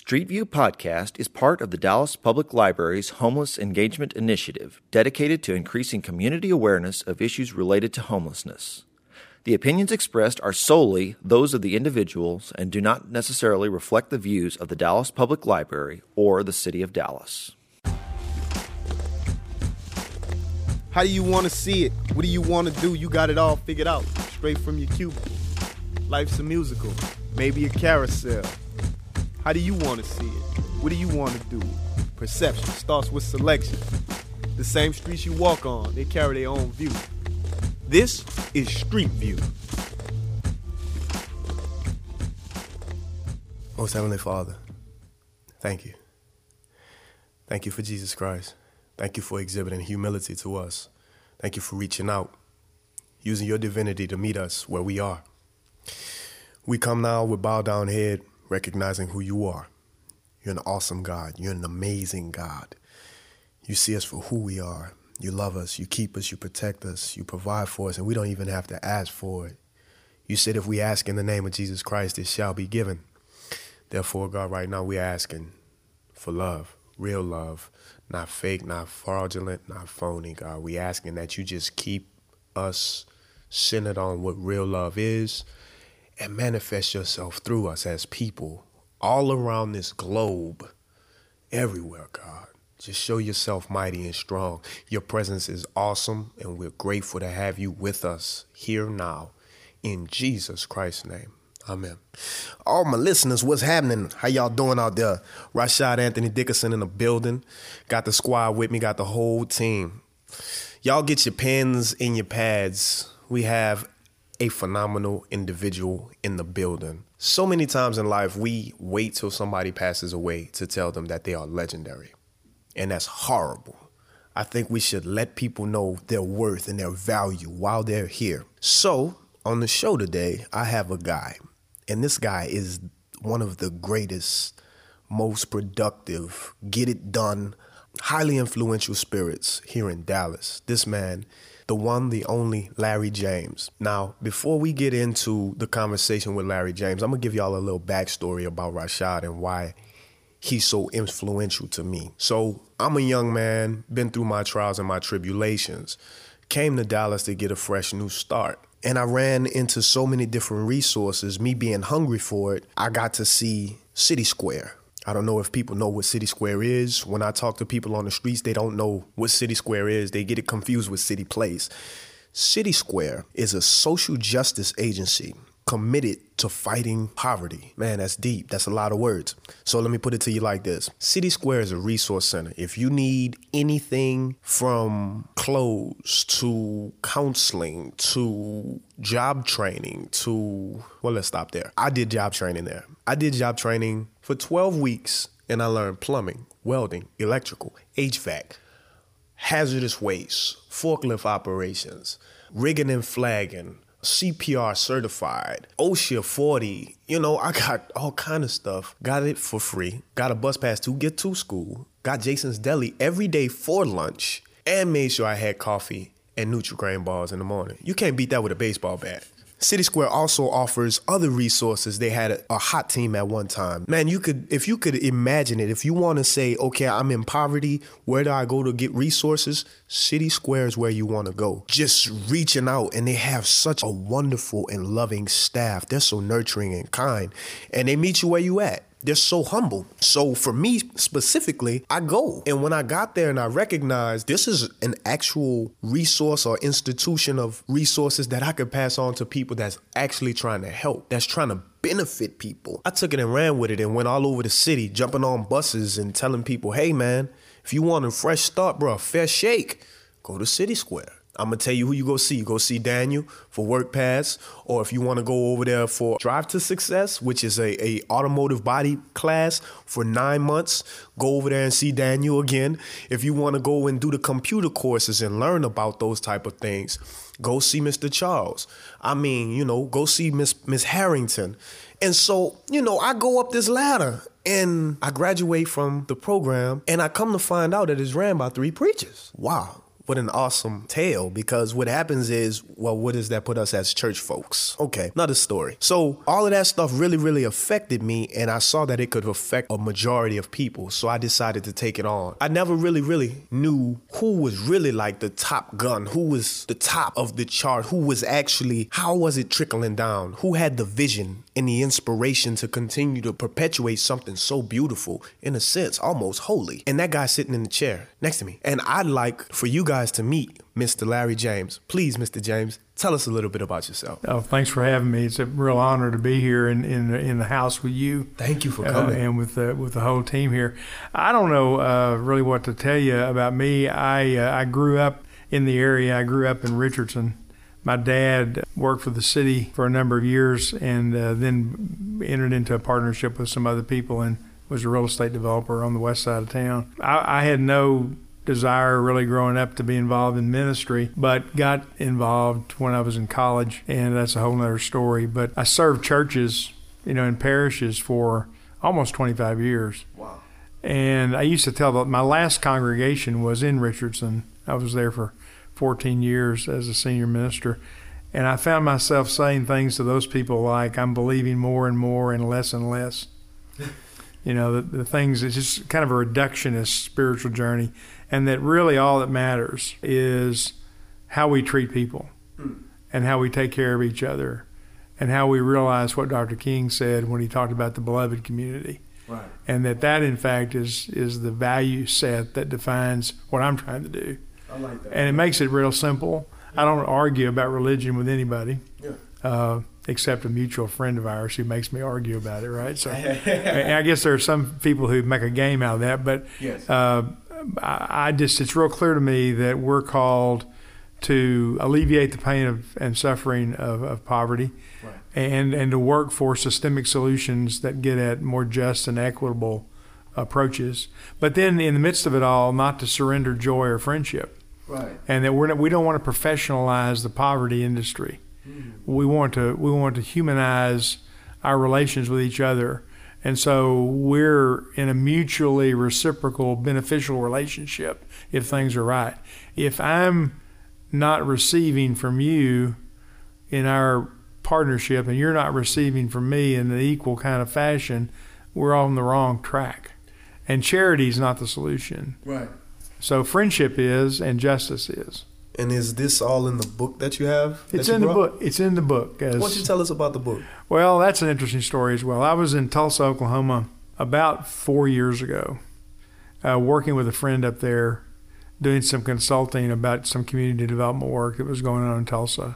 Street View Podcast is part of the Dallas Public Library's Homeless Engagement Initiative, dedicated to increasing community awareness of issues related to homelessness. The opinions expressed are solely those of the individuals and do not necessarily reflect the views of the Dallas Public Library or the City of Dallas. How do you want to see it? What do you want to do? You got it all figured out, straight from your cubicle. Life's a musical, maybe a carousel. How do you want to see it? What do you want to do? Perception starts with selection. The same streets you walk on, they carry their own view. This is Street View. Most Heavenly Father, thank you. Thank you for Jesus Christ. Thank you for exhibiting humility to us. Thank you for reaching out, using your divinity to meet us where we are. We come now with bowed down head, recognizing who you are. You're an awesome God. You're an amazing God. You see us for who we are. You love us. You keep us. You protect us. You provide for us, and we don't even have to ask for it. You said if we ask in the name of Jesus Christ, it shall be given. Therefore, God, right now we're asking for love, real love, not fake, not fraudulent, not phony, God. We're asking that you just keep us centered on what real love is, and manifest yourself through us as people all around this globe, everywhere, God. Just show yourself mighty and strong. Your presence is awesome, and we're grateful to have you with us here now. In Jesus Christ's name, amen. All my listeners, what's happening? How y'all doing out there? Rashad Anthony Dickerson in the building. Got the squad with me, got the whole team. Y'all get your pens and your pads. We have a phenomenal individual in the building. So many times in life, we wait till somebody passes away to tell them that they are legendary. And that's horrible. I think we should let people know their worth and their value while they're here. So on the show today, I have a guy. And this guy is one of the greatest, most productive, get it done, highly influential spirits here in Dallas. This man, the one, the only Larry James. Now, before we get into the conversation with Larry James, I'm going to give y'all a little backstory about Rashad and why he's so influential to me. So I'm a young man, been through my trials and my tribulations, came to Dallas to get a fresh new start. And I ran into so many different resources. Me being hungry for it, I got to see City Square. I don't know if people know what City Square is. When I talk to people on the streets, they don't know what City Square is. They get it confused with City Place. City Square is a social justice agency committed to fighting poverty. Man, that's deep. That's a lot of words. So let me put it to you like this. City Square is a resource center. If you need anything from clothes to counseling to job training to, well, let's stop there. I did job training there. I did job training for 12 weeks and I learned plumbing, welding, electrical, HVAC, hazardous waste, forklift operations, rigging and flagging, CPR certified, OSHA 40, I got all kind of stuff. Got it for free. Got a bus pass to get to school. Got Jason's Deli every day for lunch and made sure I had coffee and Nutri-Grain bars in the morning. You can't beat that with a baseball bat. City Square also offers other resources. They had a hot team at one time. Man, if you could imagine it, if you want to say, okay, I'm in poverty, where do I go to get resources? City Square is where you want to go. Just reaching out, and they have such a wonderful and loving staff. They're so nurturing and kind, and they meet you where you at. They're so humble. So for me specifically, I go. And when I got there and I recognized this is an actual resource or institution of resources that I could pass on to people that's actually trying to help, that's trying to benefit people. I took it and ran with it and went all over the city, jumping on buses and telling people, hey man, if you want a fresh start, bro, fair shake, go to City Square. I'm going to tell you who you go see. You go see Daniel for Work Pass, or if you want to go over there for Drive to Success, which is a automotive body class for 9 months, go over there and see Daniel again. If you want to go and do the computer courses and learn about those type of things, go see Mr. Charles. Go see Miss Harrington. And so, I go up this ladder and I graduate from the program and I come to find out that it's ran by 3 preachers. Wow. What an awesome tale, because what happens is, well, what does that put us as church folks? Okay, another story. So all of that stuff really, really affected me, and I saw that it could affect a majority of people, so I decided to take it on. I never really knew who was really like the top gun, who was the top of the chart, who was actually, how was it trickling down, who had the vision and the inspiration to continue to perpetuate something so beautiful, in a sense, almost holy. And that guy sitting in the chair next to me. And I'd like for you guys to meet Mr. Larry James. Please, Mr. James, tell us a little bit about yourself. Oh, thanks for having me. It's a real honor to be here in the house with you. Thank you for coming. And with the whole team here. I don't know really what to tell you about me. I grew up in the area. I grew up in Richardson. My dad worked for the city for a number of years, and then entered into a partnership with some other people and was a real estate developer on the west side of town. I had no desire really growing up to be involved in ministry, but got involved when I was in college, and that's a whole nother story. But I served churches, in parishes for almost 25 years. Wow. And I used to tell that my last congregation was in Richardson. I was there for 14 years as a senior minister. And I found myself saying things to those people like, I'm believing more and more and less. The things, it's just kind of a reductionist spiritual journey. And that really all that matters is how we treat people and how we take care of each other and how we realize what Dr. King said when he talked about the beloved community. Right. And that in fact is the value set that defines what I'm trying to do. I like that. And it makes it real simple. I don't argue about religion with anybody, except a mutual friend of ours who makes me argue about it, right? So and I guess there are some people who make a game out of that, but yes. It's real clear to me that we're called to alleviate the pain and suffering of poverty, right, and to work for systemic solutions that get at more just and equitable approaches. But then in the midst of it all, not to surrender joy or friendship. Right. And that we don't want to professionalize the poverty industry. Mm-hmm. We want to humanize our relations with each other. And so we're in a mutually reciprocal, beneficial relationship if things are right. If I'm not receiving from you in our partnership and you're not receiving from me in an equal kind of fashion, we're on the wrong track. And charity is not the solution. Right. So friendship is, and justice is. And is this all in the book that you have? It's in the book. It's in the book. Why don't you tell us about the book? Well, that's an interesting story as well. I was in Tulsa, Oklahoma about 4 years ago, working with a friend up there, doing some consulting about some community development work that was going on in Tulsa.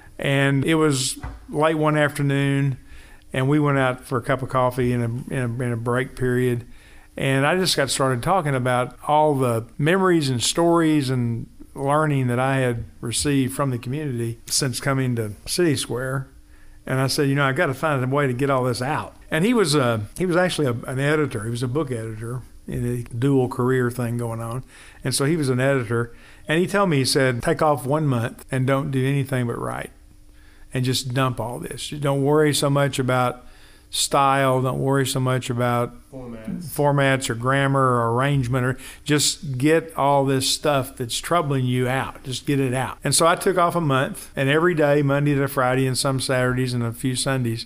And it was late one afternoon, and we went out for a cup of coffee in a break period. And I just got started talking about all the memories and stories and learning that I had received from the community since coming to City Square. And I said, I got to find a way to get all this out. And he was actually an editor. He was a book editor in a dual career thing going on. And so he was an editor. And he told me, he said, take off 1 month and don't do anything but write. And just dump all this. Don't worry so much about style. Don't worry so much about formats or grammar or arrangement, or just get all this stuff that's troubling you out. Just get it out. And so I took off a month, and every day, Monday to Friday and some Saturdays and a few Sundays,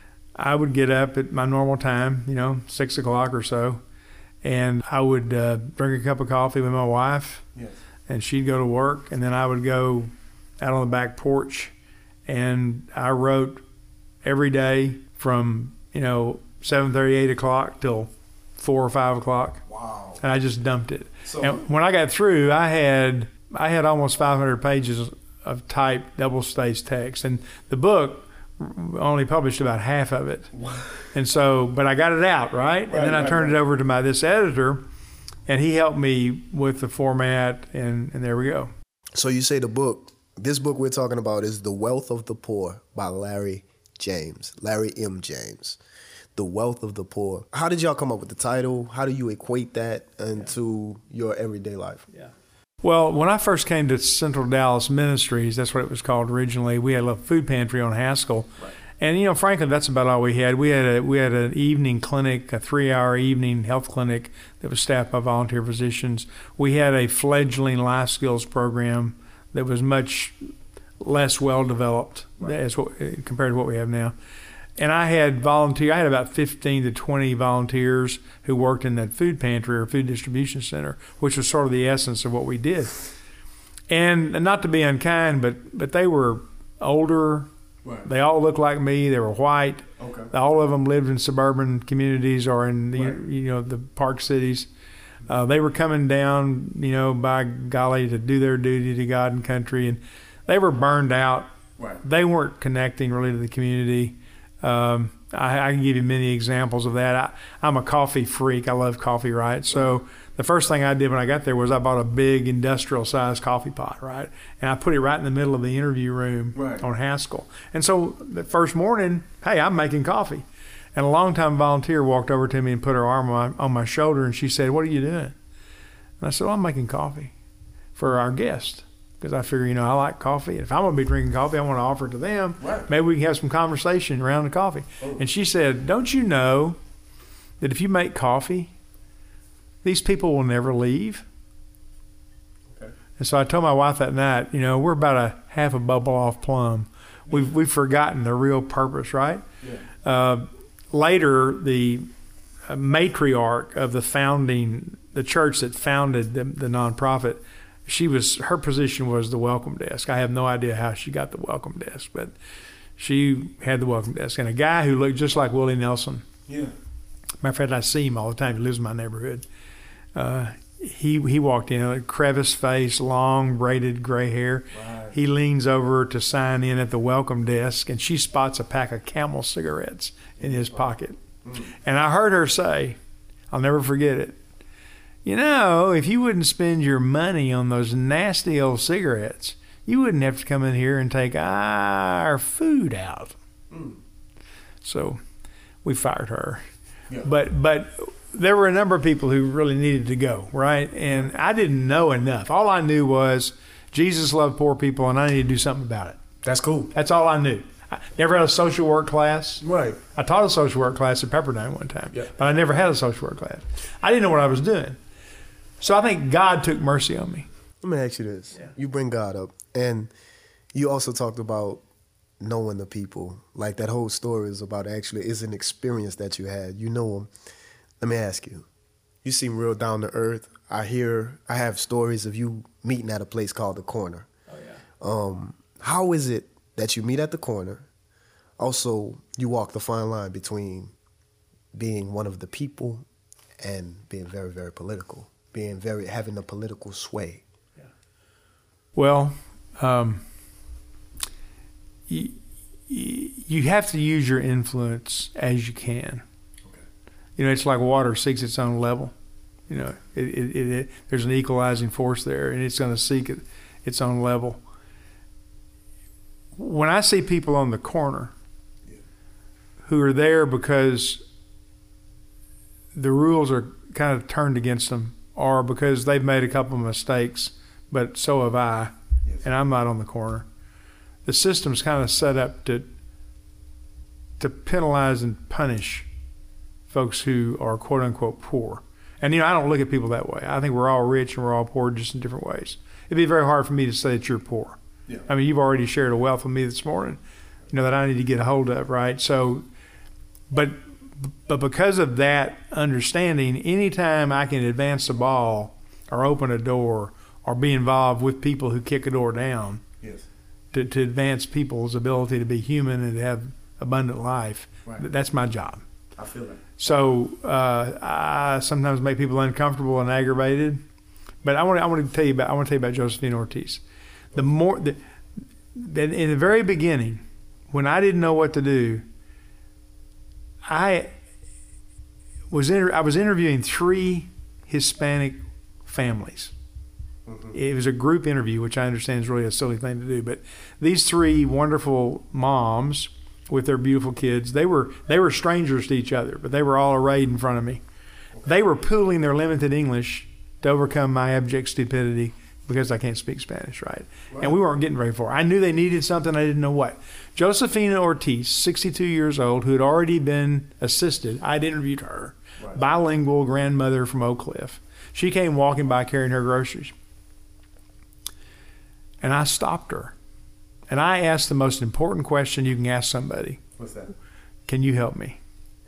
I would get up at my normal time, 6 o'clock or so, and I would drink a cup of coffee with my wife, yes, and she'd go to work, and then I would go out on the back porch, and I wrote every day from 7:30, 8 o'clock till 4 or 5 o'clock. Wow. And I just dumped it. So, and when I got through, I had almost 500 pages of typed double-spaced text, and the book only published about half of it. And so, but I got it out, right? And then I turned it over to this editor, and he helped me with the format, and there we go. So you say this book we're talking about is The Wealth of the Poor by Larry M. James. The Wealth of the Poor. How did y'all come up with the title? How do you equate that into your everyday life? Yeah. Well, when I first came to Central Dallas Ministries, that's what it was called originally, we had a little food pantry on Haskell. Right. And frankly, that's about all we had. We had an evening clinic, a 3-hour evening health clinic that was staffed by volunteer physicians. We had a fledgling life skills program that was much less well developed compared to what we have now. And I had about 15 to 20 volunteers who worked in that food pantry or food distribution center, which was sort of the essence of what we did. And not to be unkind, but they were older. Right. They all looked like me. They were white. Okay. All of them lived in suburban communities or in the park cities. They were coming down, by golly, to do their duty to God and country, and they were burned out. Right. They weren't connecting really to the community. I can give you many examples of that. I'm a coffee freak. I love coffee, right? So the first thing I did when I got there was I bought a big industrial-sized coffee pot, right? And I put it right in the middle of the interview room on Haskell. And so the first morning, hey, I'm making coffee. And a longtime volunteer walked over to me and put her arm on my shoulder, and she said, "What are you doing?" And I said, "Well, I'm making coffee for our guests." Because I figure, I like coffee. If I'm going to be drinking coffee, I want to offer it to them. Right. Maybe we can have some conversation around the coffee. Oh. And she said, "Don't you know that if you make coffee, these people will never leave?" Okay. And so I told my wife that night, we're about a half a bubble off plum. We've forgotten the real purpose, right? Yeah. Later, the matriarch of the church that founded the nonprofit, her position was the welcome desk. I have no idea how she got the welcome desk, but she had the welcome desk. And a guy who looked just like Willie Nelson. Yeah. Matter of fact, I see him all the time. He lives in my neighborhood. He walked in, a crevice face, long braided gray hair. Right. He leans over to sign in at the welcome desk, and she spots a pack of Camel cigarettes in his pocket. Mm. And I heard her say, I'll never forget it, if you wouldn't spend your money on those nasty old cigarettes, you wouldn't have to come in here and take our food out. Mm. So we fired her. Yeah. But there were a number of people who really needed to go, right? And I didn't know enough. All I knew was Jesus loved poor people, and I needed to do something about it. That's cool. That's all I knew. I never had a social work class. Right. I taught a social work class at Pepperdine one time, but I never had a social work class. I didn't know what I was doing. So I think God took mercy on me. Let me ask you this. Yeah. You bring God up, and you also talked about knowing the people. Like that whole story is an experience that you had. You know them. Let me ask you. You seem real down to earth. I have stories of you meeting at a place called The Corner. Oh, yeah. How is it that you meet at The Corner? Also, you walk the fine line between being one of the people and being very, very political. Having a political sway. Yeah. Well, you have to use your influence as you can. Okay. It's like water seeks its own level. There's an equalizing force there, and it's going to seek its own level. When I see people on the corner who are there because the rules are kind of turned against them, or because they've made a couple of mistakes, but so have I, and I'm not on the corner. The system's kind of set up to penalize and punish folks who are quote unquote poor. And I don't look at people that way. I think we're all rich and we're all poor just in different ways. It'd be very hard for me to say that you're poor. Yeah. I mean, you've already shared a wealth with me this morning, that I need to get a hold of, right? So, but because of that understanding, anytime I can advance the ball or open a door or be involved with people who kick a door down, to advance people's ability to be human and to have abundant life, that's my job. I feel that. So I sometimes make people uncomfortable and aggravated, but I want to tell you about Josephine Ortiz. In the very beginning, when I didn't know what to do, I was interviewing 3 Hispanic families. Mm-hmm. It was a group interview, which I understand is really a silly thing to do. But these 3 wonderful moms with their beautiful kids, they were strangers to each other, but they were all arrayed in front of me. Okay. They were pooling their limited English to overcome my abject stupidity because I can't speak Spanish, right? And we weren't getting very far. I knew they needed something. I didn't know what. Josefina Ortiz, 62 years old, who had already been assisted. I'd interviewed her, bilingual grandmother from Oak Cliff. She came walking by carrying her groceries. And I stopped her. And I asked the most important question you can ask somebody. What's that? Can you help me?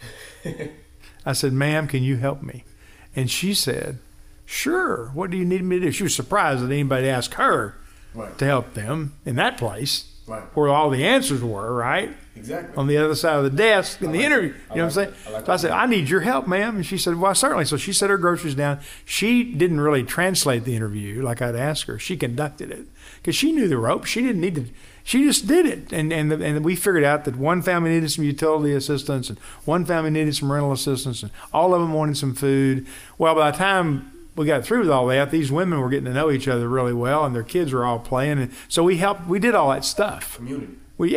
I said, ma'am, can you help me? And she said, sure. What do you need me to do? She was surprised that anybody asked her to help them in that place where all the answers were, right? Exactly. On the other side of the desk in the interview. You know what I'm saying? So I said, I need your help, ma'am. And she said, well, certainly. So she set her groceries down. She didn't really translate the interview like I'd asked her. She conducted it because she knew the ropes. She didn't need to. She just did it. And we figured out that one family needed some utility assistance and one family needed some rental assistance and all of them wanted some food. Well, by the time we got through with all that, these women were getting to know each other really well and their kids were all playing. And so we did all that stuff. Community.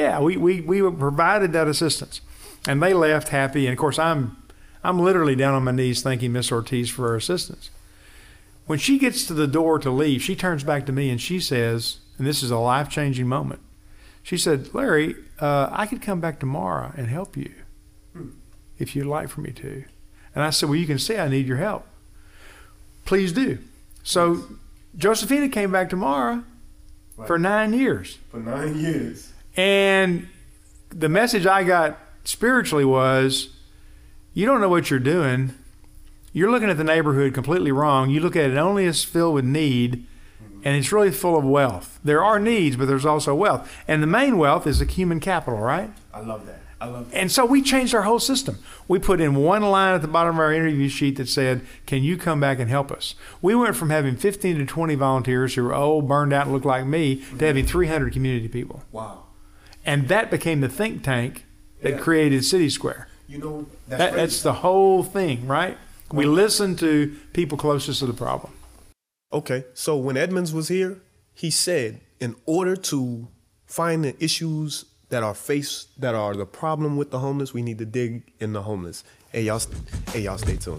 We provided that assistance. And they left happy. And of course, I'm literally down on my knees thanking Miss Ortiz for her assistance. When she gets to the door to leave, she turns back to me and she says, and this is a life-changing moment, she said, Larry, I could come back tomorrow and help you if you'd like for me to. And I said, well, you can see I need your help. Please do. So Josefina came back tomorrow for 9 years. For 9 years. And the message I got spiritually was, you don't know what you're doing. You're looking at the neighborhood completely wrong. You look at it only as filled with need, and it's really full of wealth. There are needs, but there's also wealth. And the main wealth is the human capital, right? I love that. And so we changed our whole system. We put in one line at the bottom of our interview sheet that said, can you come back and help us? We went from having 15 to 20 volunteers who were old, burned out, and looked like me, to having 300 community people. Wow. And that became the think tank that created City Square. You know, that's the whole thing, right? We listened to people closest to the problem. Okay, so when Edmonds was here, he said, in order to find the issues that are the problem with the homeless, we need to dig in the homeless. Hey, y'all stay tuned.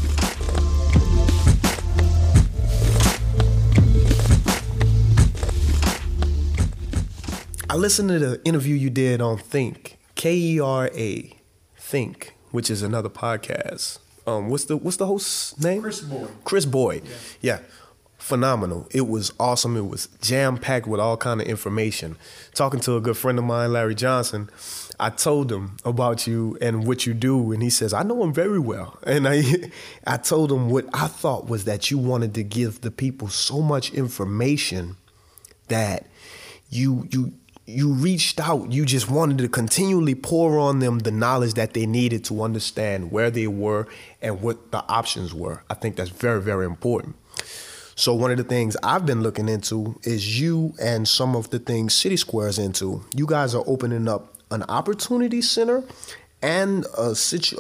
I listened to the interview you did on Think, KERA, Think, which is another podcast. What's the host's name? Chris Boyd. Yeah. Phenomenal. It was awesome. It was jam-packed with all kind of information. Talking to a good friend of mine, Larry Johnson, I told him about you and what you do, and he says, I know him very well. And I told him what I thought was that you wanted to give the people so much information that you reached out. You just wanted to continually pour on them the knowledge that they needed to understand where they were and what the options were. I think that's very, very important. So one of the things I've been looking into is you and some of the things City Square is into. You guys are opening up an opportunity center and a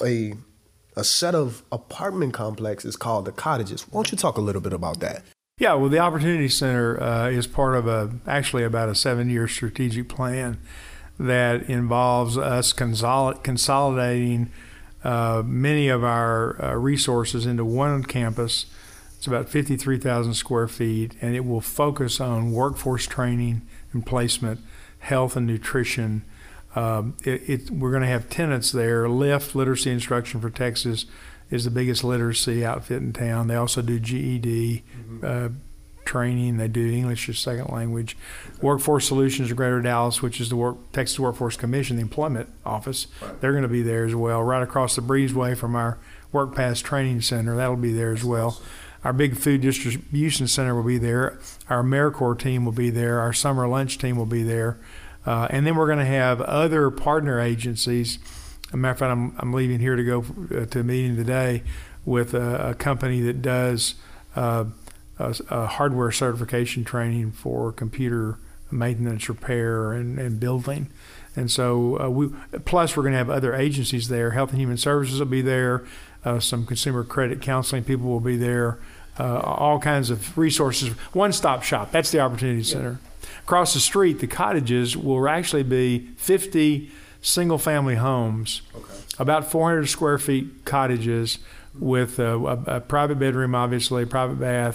set of apartment complexes called the Cottages. Why don't you talk a little bit about that? Yeah, well, the Opportunity Center is part of actually about a 7-year strategic plan that involves us consolidating many of our resources into one campus. It's about 53,000 square feet, and it will focus on workforce training and placement, health and nutrition. We're going to have tenants there. LIFT, Literacy Instruction for Texas, is the biggest literacy outfit in town. They also do GED training. They do English as second language. Workforce Solutions of Greater Dallas, which is the Texas Workforce Commission, the employment office. Right. They're going to be there as well. Right across the breezeway from our WorkPass Training Center, that'll be there as well. Our big food distribution center will be there. Our AmeriCorps team will be there. Our summer lunch team will be there. And then we're going to have other partner agencies. As a matter of fact, I'm leaving here to go to a meeting today with a company that does a hardware certification training for computer maintenance, repair, and building. And so plus we're going to have other agencies there. Health and Human Services will be there. Some consumer credit counseling people will be there. All kinds of resources. One-stop shop. That's the Opportunity Center. Across the street, the Cottages will actually be 50 single-family homes, about 400 square feet cottages with a private bedroom, obviously, private bath,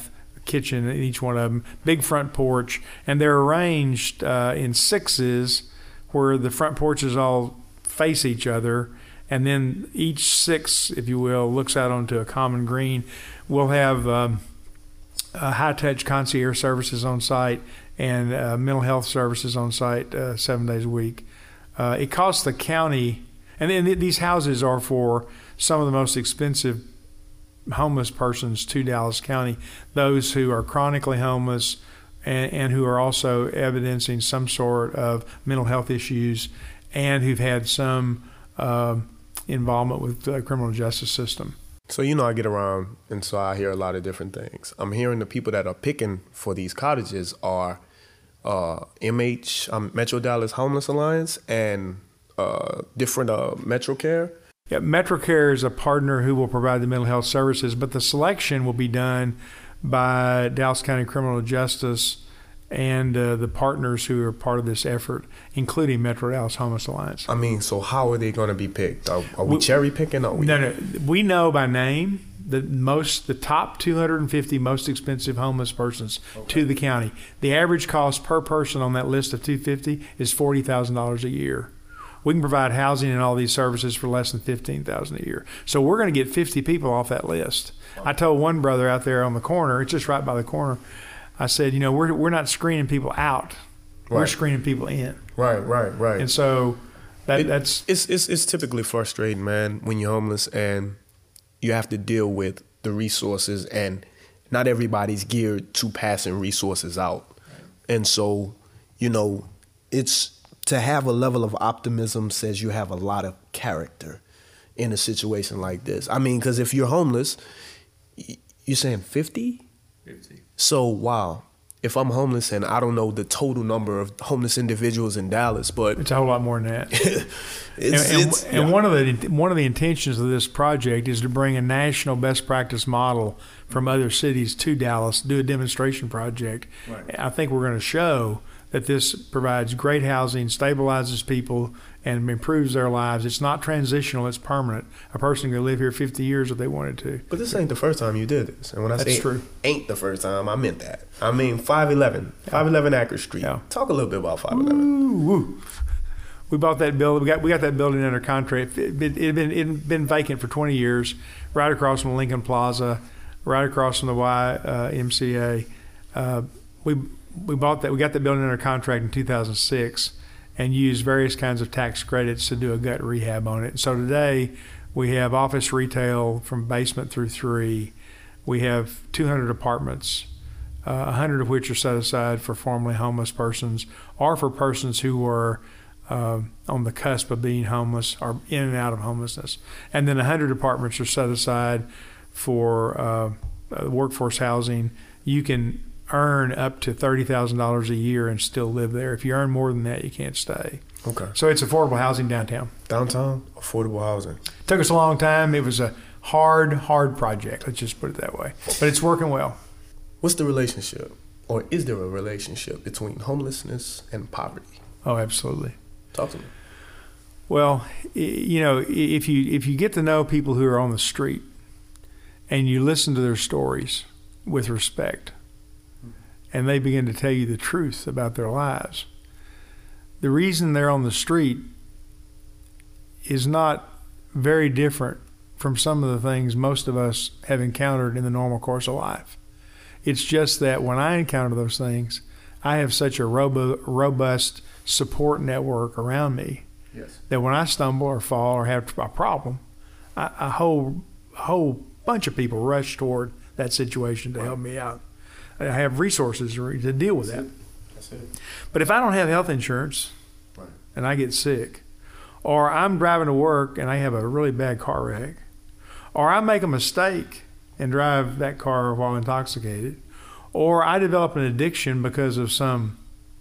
kitchen in each one of them, big front porch, and they're arranged in sixes where the front porches all face each other, and then each six, if you will, looks out onto a common green. We'll have high-touch concierge services on site and mental health services on site 7 days a week. It costs the county, and then these houses are for some of the most expensive homeless persons to Dallas County, those who are chronically homeless and who are also evidencing some sort of mental health issues and who've had some involvement with the criminal justice system. So, I get around, and so I hear a lot of different things. I'm hearing the people that are picking for these cottages are Metro Dallas Homeless Alliance, and different MetroCare. Yeah, MetroCare is a partner who will provide the mental health services, but the selection will be done by Dallas County Criminal Justice and the partners who are part of this effort, including Metro Dallas Homeless Alliance. I mean, so how are they going to be picked? Are we cherry picking? No. We know by name the top 250 most expensive homeless persons to the county. The average cost per person on that list of 250 is $40,000 a year. We can provide housing and all these services for less than $15,000 a year. So we're going to get 50 people off that list. I told one brother out there on the corner, it's just right by the corner, I said, we're not screening people out. Right. We're screening people in. Right. And so it's typically frustrating, man, when you're homeless and you have to deal with the resources, and not everybody's geared to passing resources out. And so, it's to have a level of optimism says you have a lot of character in a situation like this. I mean, because if you're homeless, you're saying 50? 50. So, wow. If I'm homeless, and I don't know the total number of homeless individuals in Dallas, but it's a whole lot more than that. One of the intentions of this project is to bring a national best practice model from other cities to Dallas, do a demonstration project. Right. I think we're going to show that this provides great housing, stabilizes people, and improves their lives. It's not transitional, it's permanent. A person can live here 50 years if they wanted to. But this ain't the first time you did this. And when I say true. Ain't the first time, I meant that. I mean, 511 Acker Street. Yeah. Talk a little bit about 511. Woo. We bought that building. We got that building under contract. It had been vacant for 20 years, right across from Lincoln Plaza, right across from the YMCA. We bought that. We got that building under contract in 2006, and used various kinds of tax credits to do a gut rehab on it. And so today, we have office retail from basement through 3. We have 200 apartments, 100 of which are set aside for formerly homeless persons, or for persons who were on the cusp of being homeless or in and out of homelessness. And then 100 apartments are set aside for workforce housing. You can earn up to $30,000 a year and still live there. If you earn more than that, you can't stay. Okay. So it's affordable housing downtown. Downtown, affordable housing. Took us a long time. It was a hard project. Let's just put it that way. But it's working well. What's the relationship, or is there a relationship between homelessness and poverty? Oh, absolutely. Talk to me. Well, if you get to know people who are on the street and you listen to their stories with respect, and they begin to tell you the truth about their lives, the reason they're on the street is not very different from some of the things most of us have encountered in the normal course of life. It's just that when I encounter those things, I have such a robust support network around me that when I stumble or fall or have a problem, a whole bunch of people rush toward that situation to help me out. I have resources to deal with that. That's it. But if I don't have health insurance and I get sick, or I'm driving to work and I have a really bad car wreck, or I make a mistake and drive that car while intoxicated, or I develop an addiction because of some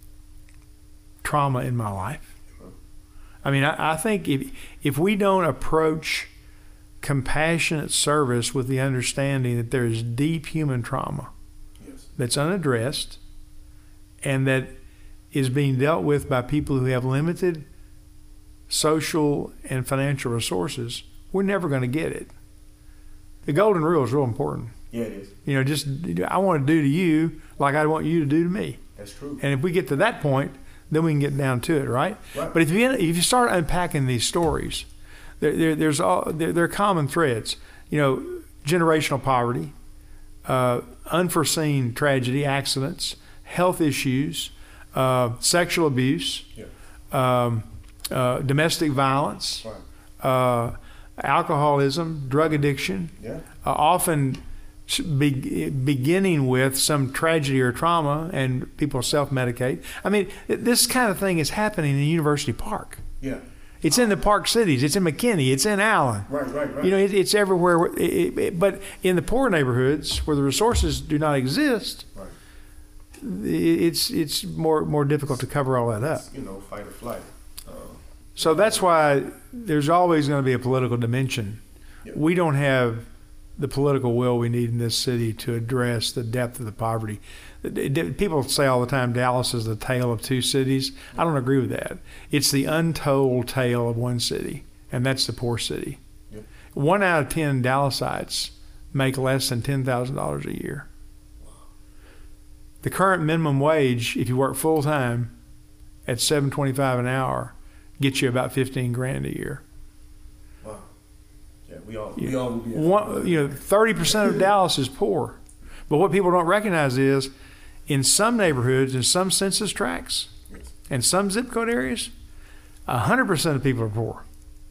trauma in my life. I mean, I think if we don't approach compassionate service with the understanding that there is deep human trauma that's unaddressed and that is being dealt with by people who have limited social and financial resources, we're never going to get it. The golden rule is real important. Yeah, it is. You know, just I want to do to you like I want you to do to me. That's true. And if we get to that point, then we can get down to it, right? Right. But if you start unpacking these stories, there are common threads. You know, generational poverty, unforeseen tragedy, accidents, health issues, sexual abuse, domestic violence, alcoholism, drug addiction, often beginning with some tragedy or trauma, and people self-medicate. I mean, this kind of thing is happening in University Park. Yeah. It's in the Park Cities. It's in McKinney. It's in Allen. Right. You know, it's everywhere. But in the poor neighborhoods where the resources do not exist, it's more difficult to cover all that up. You know, fight or flight. So that's why there's always going to be a political dimension. Yeah. We don't have the political will we need in this city to address the depth of the poverty. People say all the time Dallas is the tale of two cities. I don't agree with that. It's the untold tale of one city, and that's the poor city. Yep. 1 out of 10 Dallasites make less than $10,000 a year. The current minimum wage, if you work full time at $7.25 an hour, gets you about $15,000 a year. Wow. Yeah, we all will be. 30% of Dallas is poor. But what people don't recognize is, in some neighborhoods, in some census tracts, and some zip code areas, 100% of people are poor.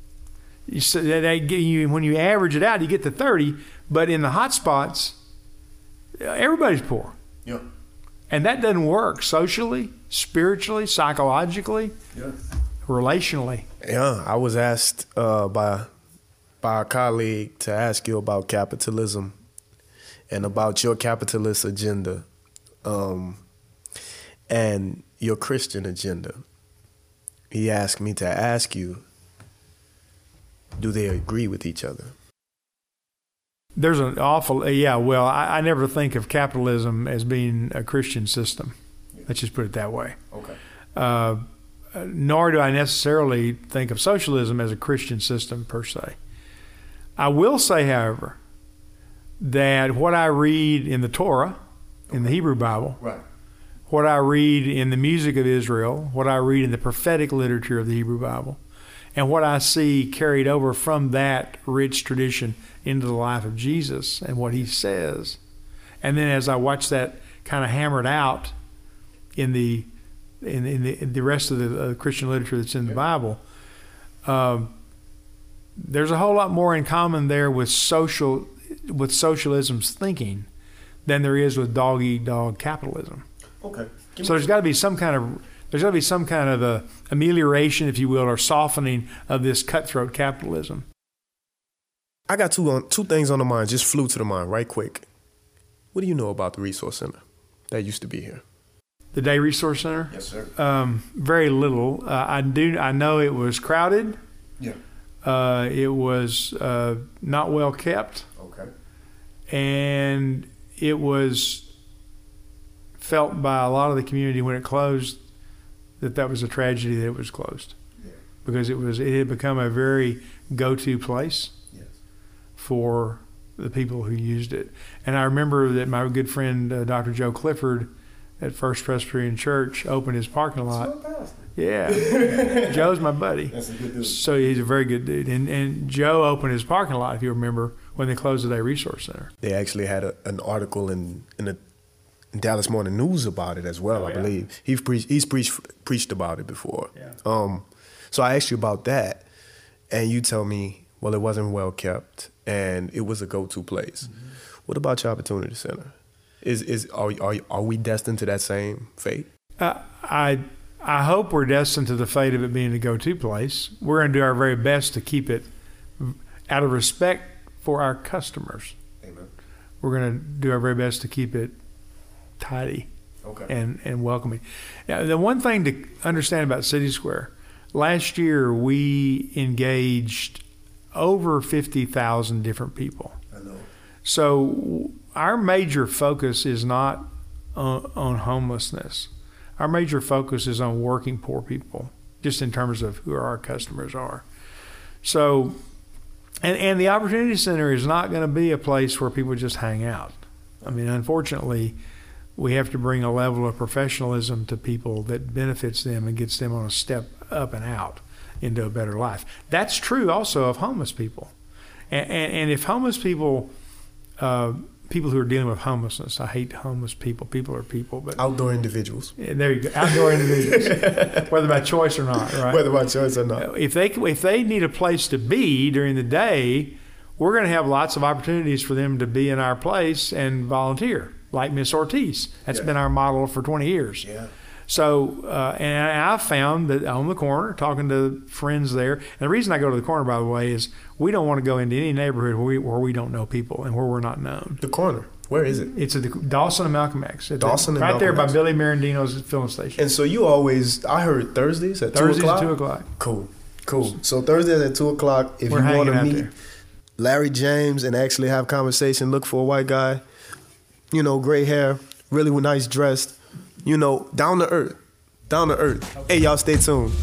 When you average it out, you get to 30. But in the hot spots, everybody's poor. Yeah. And that doesn't work socially, spiritually, psychologically, relationally. Yeah, I was asked by a colleague to ask you about capitalism and about your capitalist agenda and your Christian agenda. He asked me to ask you, do they agree with each other? There's an awful, I never think of capitalism as being a Christian system. Let's just put it that way. Okay. Nor do I necessarily think of socialism as a Christian system per se. I will say, however, that what I read in the Torah, in the Hebrew Bible, what I read in the music of Israel, what I read in the prophetic literature of the Hebrew Bible, and what I see carried over from that rich tradition into the life of Jesus and what he says. And then as I watch that kind of hammered out in the rest of the Christian literature that's in the Bible, there's a whole lot more in common there with socialism's thinking than there is with dog-eat-dog capitalism. Okay. So there's got to be some kind of amelioration, if you will, or softening of this cutthroat capitalism. I got two things on the mind, just flew to the mind right quick. What do you know about the Resource Center that used to be here? The Day Resource Center? Yes, sir. Very little. I know it was crowded. Yeah. It was not well kept. Okay. And it was felt by a lot of the community when it closed that was a tragedy that it was closed. Yeah. Because it had become a very go-to place for the people who used it. And I remember that my good friend Dr. Joe Clifford at First Presbyterian Church opened his parking lot. Yeah. Joe's my buddy. That's a good dude. So he's a very good dude. And Joe opened his parking lot, if you remember, when they closed the Day Resource Center. They actually had an article in the Dallas Morning News about it as well, I believe. He's preached about it before. Yeah. So I asked you about that, and you tell me, well, it wasn't well kept, and it was a go-to place. Mm-hmm. What about your Opportunity Center? Are we destined to that same fate? I hope we're destined to the fate of it being a go-to place. We're going to do our very best to keep it out of respect for our customers. Amen. We're going to do our very best to keep it tidy and welcoming. Now, the one thing to understand about City Square, last year we engaged over 50,000 different people. I know. So our major focus is not on homelessness. Our major focus is on working poor people, just in terms of who our customers are. So And the Opportunity Center is not going to be a place where people just hang out. I mean, unfortunately, we have to bring a level of professionalism to people that benefits them and gets them on a step up and out into a better life. That's true also of homeless people. And if homeless people, people who are dealing with homelessness, I hate homeless people. People are people, but Outdoor individuals. there you go, outdoor individuals, whether by choice or not, right? Whether by choice or not. If they need a place to be during the day, we're going to have lots of opportunities for them to be in our place and volunteer, like Miss Ortiz. That's been our model for 20 years. Yeah. So, and I've found that on the corner, talking to friends there, and the reason I go to the corner, by the way, is we don't want to go into any neighborhood where we don't know people and where we're not known. The corner. Where is it? It's at the Dawson and Malcolm X. Dawson and right Malcolm there by X. Billy Marandino's filling station. And so you always, I heard Thursdays at 2 Thursdays o'clock? at 2 o'clock. Cool. So Thursdays at 2 o'clock, if We're you want hanging to out meet there. Larry James and actually have conversation, look for a white guy, you know, gray hair, really nice dressed, you know, down to earth. Down to earth. Hey, y'all, stay tuned.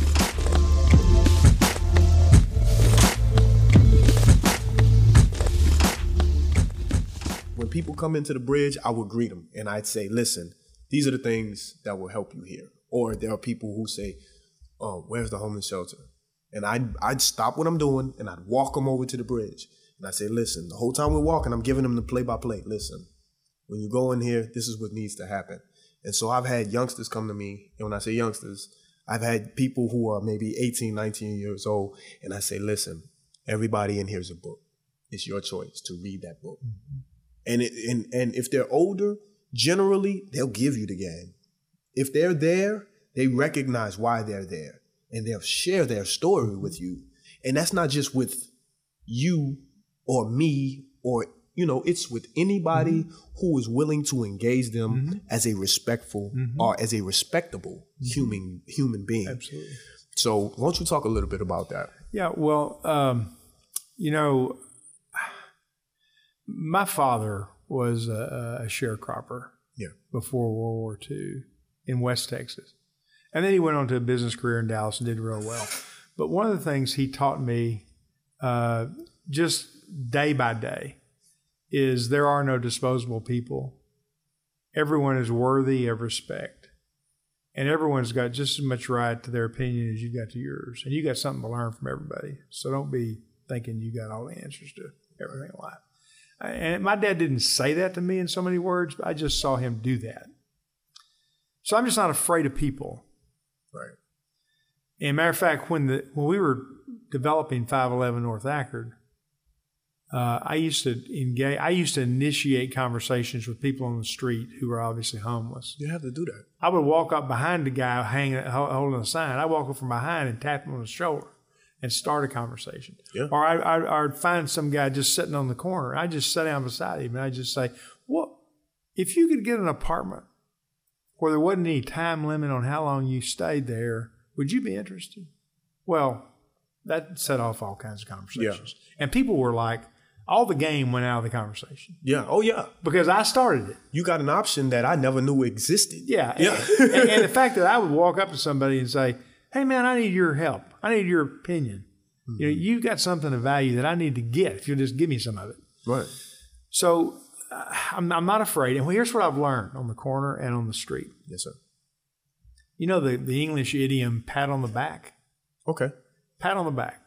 When people come into the bridge, I would greet them and I'd say, listen, these are the things that will help you here. Or there are people who say, oh, where's the homeless shelter? And I'd stop what I'm doing and I'd walk them over to the bridge. And I'd say, listen, the whole time we're walking, I'm giving them the play-by-play. Listen, when you go in here, this is what needs to happen. And so I've had youngsters come to me, and when I say youngsters, I've had people who are maybe 18, 19 years old, and I say, listen, everybody in here is a book. It's your choice to read that book. Mm-hmm. And if they're older, generally, they'll give you the game. If they're there, they recognize why they're there, and they'll share their story with you. And that's not just with you or me or, you know, it's with anybody who is willing to engage them as a respectful or as a respectable human being. Absolutely. So why don't you talk a little bit about that? Yeah, well, you know, my father was a sharecropper before World War II in West Texas. And then he went on to a business career in Dallas and did real well. But one of the things he taught me just day by day is there are no disposable people. Everyone is worthy of respect. And everyone's got just as much right to their opinion as you've got to yours. And you got something to learn from everybody. So don't be thinking you got all the answers to everything in life. And my dad didn't say that to me in so many words, but I just saw him do that. So I'm just not afraid of people. Right. And matter of fact, when we were developing 511 North Ackerd, I used to initiate conversations with people on the street who were obviously homeless. You have to do that. I would walk up behind the guy holding a sign. I'd walk up from behind and tap him on the shoulder and start a conversation. Yeah. Or I'd find some guy just sitting on the corner. I'd just sit down beside him and I'd just say, well, if you could get an apartment where there wasn't any time limit on how long you stayed there, would you be interested? Well, that set off all kinds of conversations. Yeah. And people were like, all the game went out of the conversation. Yeah. Oh, yeah. Because I started it. You got an option that I never knew existed. Yeah. And the fact that I would walk up to somebody and say, hey, man, I need your help. I need your opinion. Mm-hmm. You know, you've got something of value that I need to get if you'll just give me some of it. Right. So I'm not afraid. And here's what I've learned on the corner and on the street. Yes, sir. You know the English idiom, pat on the back? Okay. Pat on the back.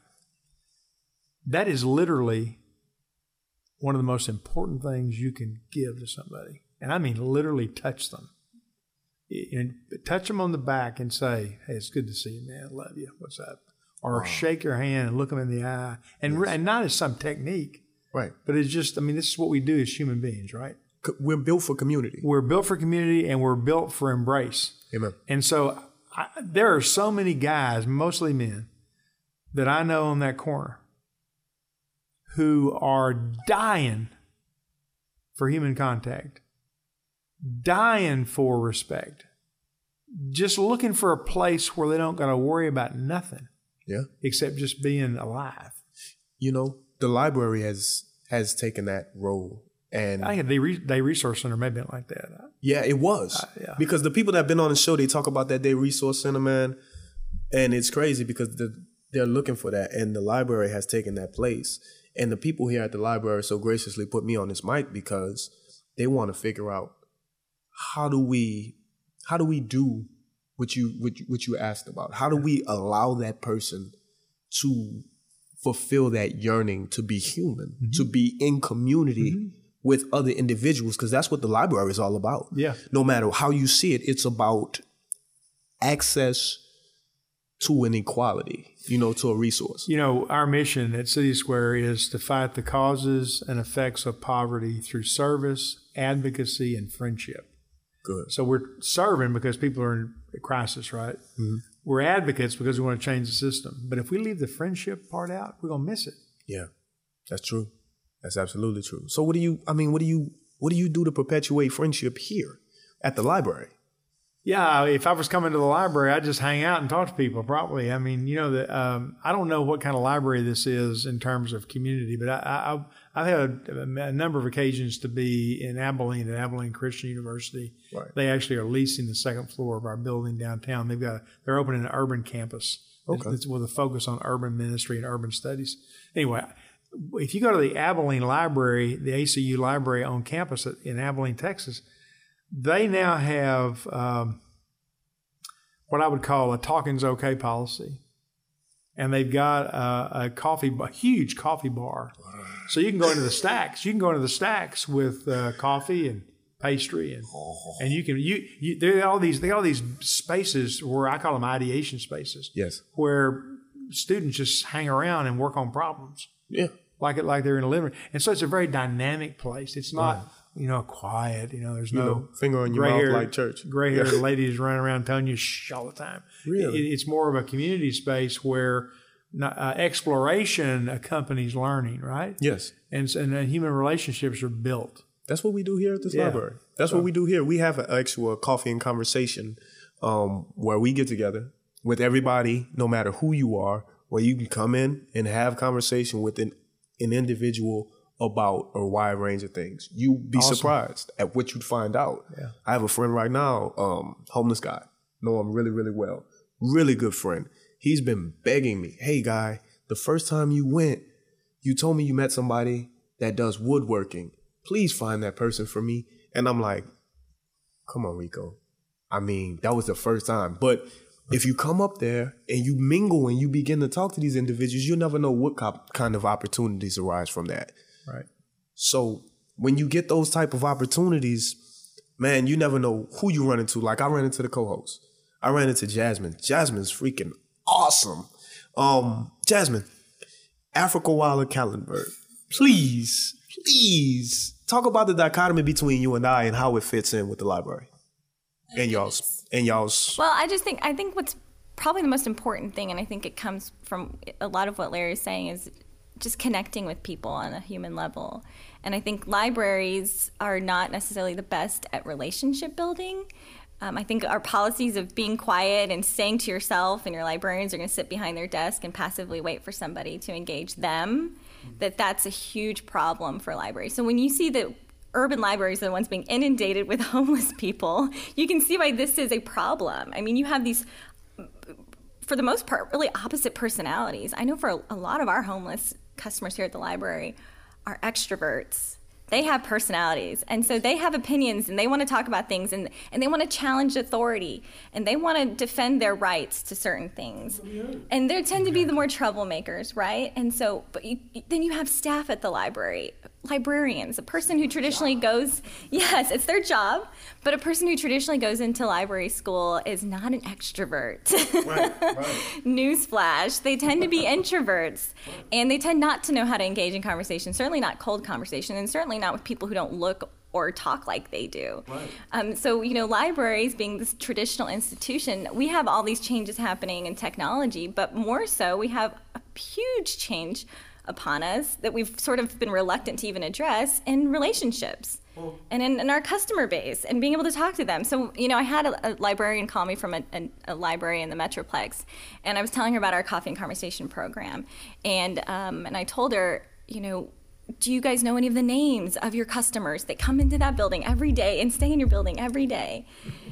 That is literally one of the most important things you can give to somebody. And I mean literally touch them. And touch them on the back and say, hey, it's good to see you, man. I love you. What's up? Or shake your hand and look them in the eye. And, and not as some technique. Right. But it's just, I mean, this is what we do as human beings, right? We're built for community. We're built for community and we're built for embrace. Amen. And so there are so many guys, mostly men, that I know on that corner who are dying for human contact, dying for respect, just looking for a place where they don't got to worry about nothing except just being alive. You know, the library has taken that role. And I think the Day Resource Center may have been like that. Yeah, it was. Because the people that have been on the show, they talk about that Day Resource Center, man. And it's crazy because they're looking for that. And the library has taken that place. And the people here at the library so graciously put me on this mic because they want to figure out how do we do what you asked about? How do we allow that person to fulfill that yearning to be human, to be in community with other individuals? Because that's what the library is all about. Yeah. No matter how you see it, it's about access to an equality, to a resource. Our mission at City Square is to fight the causes and effects of poverty through service, advocacy, and friendship. Good. So we're serving because people are in a crisis, right? Mm-hmm. We're advocates because we want to change the system. But if we leave the friendship part out, we're going to miss it. Yeah, that's true. That's absolutely true. So what do you do to perpetuate friendship here at the library? Yeah, if I was coming to the library, I'd just hang out and talk to people, probably. I mean, I don't know what kind of library this is in terms of community, but I've had a number of occasions to be in Abilene at Abilene Christian University. Right. They actually are leasing the second floor of our building downtown. They're opening an urban campus. Okay. It's with a focus on urban ministry and urban studies. Anyway, if you go to the Abilene Library, the ACU library on campus in Abilene, Texas, they now have what I would call a talking's okay policy. And they've got a huge coffee bar. So you can go into the stacks. You can go into the stacks with coffee and pastry, and you can they got all these spaces where I call them ideation spaces. Yes. Where students just hang around and work on problems. Yeah. Like they're in a living room. And so it's a very dynamic place. It's not quiet. There's no finger on your mouth like church. Gray-haired ladies running around telling you shh all the time. Really? It's more of a community space where exploration accompanies learning, right? Yes. And human relationships are built. That's what we do here at this library. That's what we do here. We have an actual coffee and conversation where we get together with everybody, no matter who you are, where you can come in and have conversation with an individual about a wide range of things. You'd be surprised at what you'd find out. Yeah. I have a friend right now, homeless guy. Know him really, really well. Really good friend. He's been begging me, hey, guy, the first time you went, you told me you met somebody that does woodworking. Please find that person for me. And I'm like, come on, Rico. I mean, that was the first time. But if you come up there and you mingle and you begin to talk to these individuals, you'll never know what kind of opportunities arise from that. Right. So when you get those type of opportunities, man, you never know who you run into. Like I ran into the co-host. I ran into Jasmine. Jasmine's freaking awesome. Jasmine, Africa Wilder Kallenberg, please talk about the dichotomy between you and I and how it fits in with the library and y'all's. Well, I think what's probably the most important thing, and I think it comes from a lot of what Larry is saying, is just connecting with people on a human level. And I think libraries are not necessarily the best at relationship building. I think our policies of being quiet and staying to yourself, and your librarians are going to sit behind their desk and passively wait for somebody to engage them, that's a huge problem for libraries. So when you see that urban libraries are the ones being inundated with homeless people, you can see why this is a problem. I mean, you have these, for the most part, really opposite personalities. I know for a lot of our homeless customers here at the library are extroverts. They have personalities, and so they have opinions, and they want to talk about things, and they want to challenge authority, and they want to defend their rights to certain things. And they tend to be the more troublemakers, right? And so, but then you have staff at the library, librarians, a person who traditionally goes, yes, it's their job, but a person who traditionally goes into library school is not an extrovert. Right. Newsflash, they tend to be introverts, and they tend not to know how to engage in conversation, certainly not cold conversation, and certainly not with people who don't look or talk like they do. Right. So, libraries being this traditional institution, we have all these changes happening in technology, but more so, we have a huge change upon us that we've sort of been reluctant to even address in relationships and in our customer base and being able to talk to them. So, I had a librarian call me from a library in the Metroplex, and I was telling her about our coffee and conversation program. And I told her, do you guys know any of the names of your customers that come into that building every day and stay in your building every day?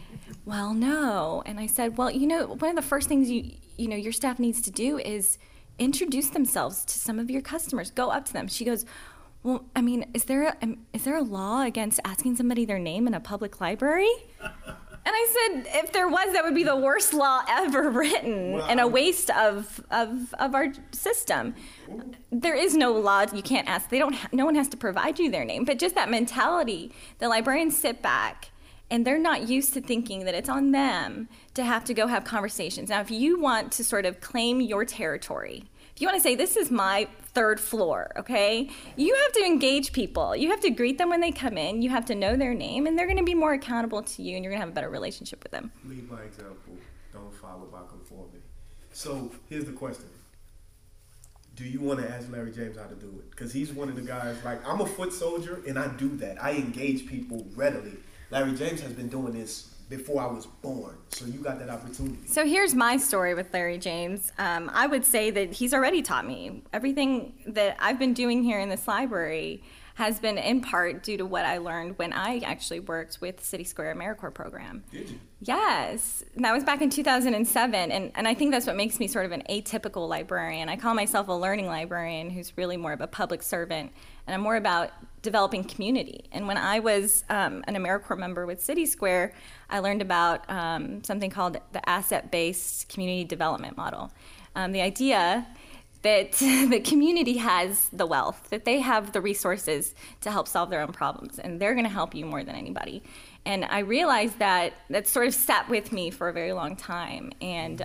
Well, no. And I said, well, one of the first things your staff needs to do is introduce themselves to some of your customers. Go up to them. She goes, well, I mean, is there a law against asking somebody their name in a public library? And I said, if there was, that would be the worst law ever written and a waste of our system. There is no law you can't ask. No one has to provide you their name. But just that mentality, the librarians sit back and they're not used to thinking that it's on them to have to go have conversations. Now, if you want to sort of claim your territory, if you want to say, this is my third floor, okay, you have to engage people. You have to greet them when they come in. You have to know their name, and they're going to be more accountable to you, and you're going to have a better relationship with them. Lead by example. Don't follow by conformity. So here's the question. Do you want to ask Larry James how to do it? Because he's one of the guys, like, I'm a foot soldier, and I do that. I engage people readily. Larry James has been doing this before I was born, so you got that opportunity. So here's my story with Larry James. I would say that he's already taught me. Everything that I've been doing here in this library has been in part due to what I learned when I actually worked with City Square AmeriCorps program. Did you? Yes, and that was back in 2007, and I think that's what makes me sort of an atypical librarian. I call myself a learning librarian who's really more of a public servant, and I'm more about developing community. And when I was an AmeriCorps member with City Square, I learned about something called the asset-based community development model. The idea that the community has the wealth, that they have the resources to help solve their own problems, and they're going to help you more than anybody. And I realized that sort of sat with me for a very long time, and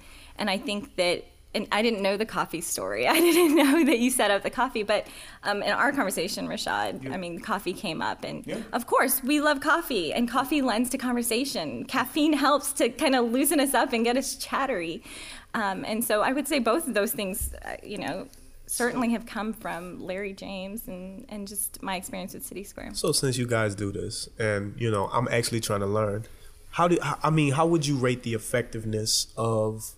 I think that, and I didn't know the coffee story. I didn't know that you set up the coffee, but in our conversation, Rashad, I mean, coffee came up, and of course, we love coffee, and coffee lends to conversation. Caffeine helps to kind of loosen us up and get us chattery. And so I would say both of those things, certainly have come from Larry James and just my experience with City Square. So since you guys do this, and I'm actually trying to learn, how would you rate the effectiveness of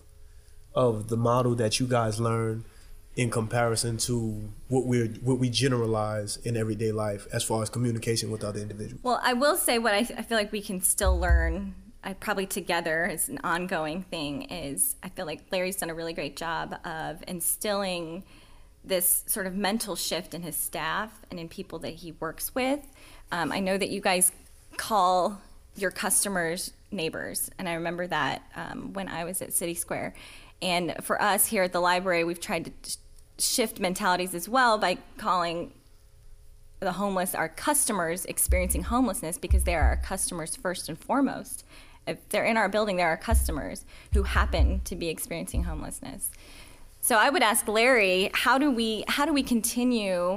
the model that you guys learn in comparison to what we generalize in everyday life as far as communication with other individuals? Well, I will say what I feel like we can still learn, probably together as an ongoing thing, is I feel like Larry's done a really great job of instilling this sort of mental shift in his staff and in people that he works with. I know that you guys call your customers neighbors, and I remember that when I was at City Square. And for us here at the library, we've tried to shift mentalities as well by calling the homeless our customers experiencing homelessness, because they are our customers first and foremost. If they're in our building, they're our customers who happen to be experiencing homelessness. So I would ask Larry, how do we continue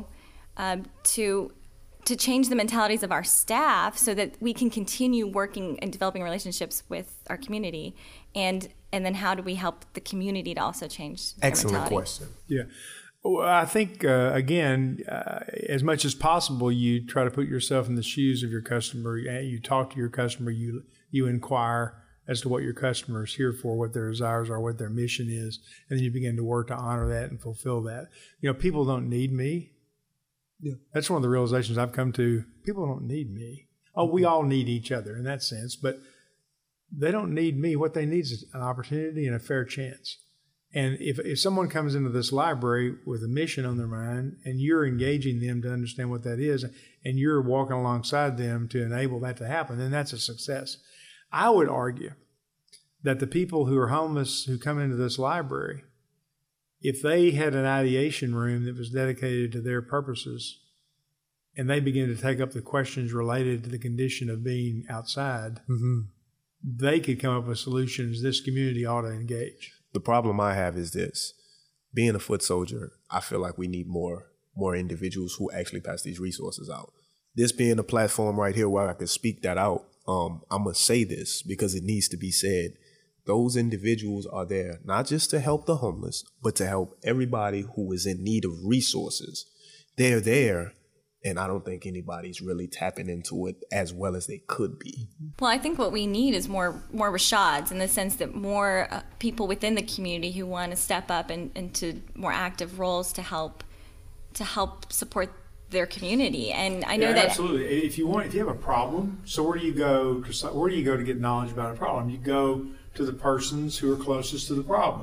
to change the mentalities of our staff so that we can continue working and developing relationships with our community, and then how do we help the community to also change their Excellent mentality? question. Yeah. Well, I think, again, as much as possible, you try to put yourself in the shoes of your customer. You talk to your customer. You inquire as to what your customer is here for, what their desires are, what their mission is, and then you begin to work to honor that and fulfill that. People don't need me. Yeah. That's one of the realizations I've come to. People don't need me. Oh, we all need each other in that sense, but they don't need me. What they need is an opportunity and a fair chance. And if someone comes into this library with a mission on their mind, and you're engaging them to understand what that is, and you're walking alongside them to enable that to happen, then that's a success. I would argue that the people who are homeless who come into this library, if they had an ideation room that was dedicated to their purposes, and they begin to take up the questions related to the condition of being outside, they could come up with solutions this community ought to engage. The problem I have is this. Being a foot soldier, I feel like we need more individuals who actually pass these resources out. This being a platform right here where I can speak that out, I'm going to say this because it needs to be said. Those individuals are there not just to help the homeless, but to help everybody who is in need of resources. They're there, and I don't think anybody's really tapping into it as well as they could be. Well, I think what we need is more Rashads, in the sense that more people within the community who want to step up into more active roles to help support their community. And I know that absolutely. If you have a problem, so where do you go to get knowledge about a problem? You go to the persons who are closest to the problem.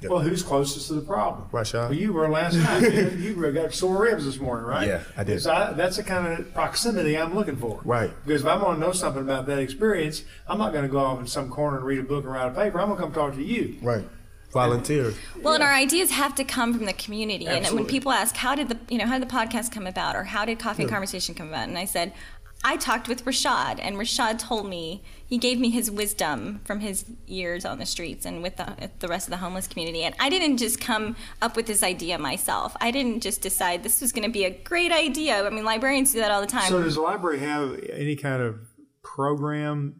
Well, who's closest to the problem? Rashad. Well, you were last night. You got sore ribs this morning, right? Yeah, I did. So that's the kind of proximity I'm looking for. Right. Because if I want to know something about that experience, I'm not going to go off in some corner and read a book and write a paper. I'm going to come talk to you. Right. Volunteer. Well, and our ideas have to come from the community. Absolutely. And when people ask, how did the podcast come about, or how did Coffee and Conversation come about? And I said, I talked with Rashad, and Rashad told me, he gave me his wisdom from his years on the streets and with the rest of the homeless community. And I didn't just come up with this idea myself. I didn't just decide this was going to be a great idea. I mean, librarians do that all the time. So does the library have any kind of program,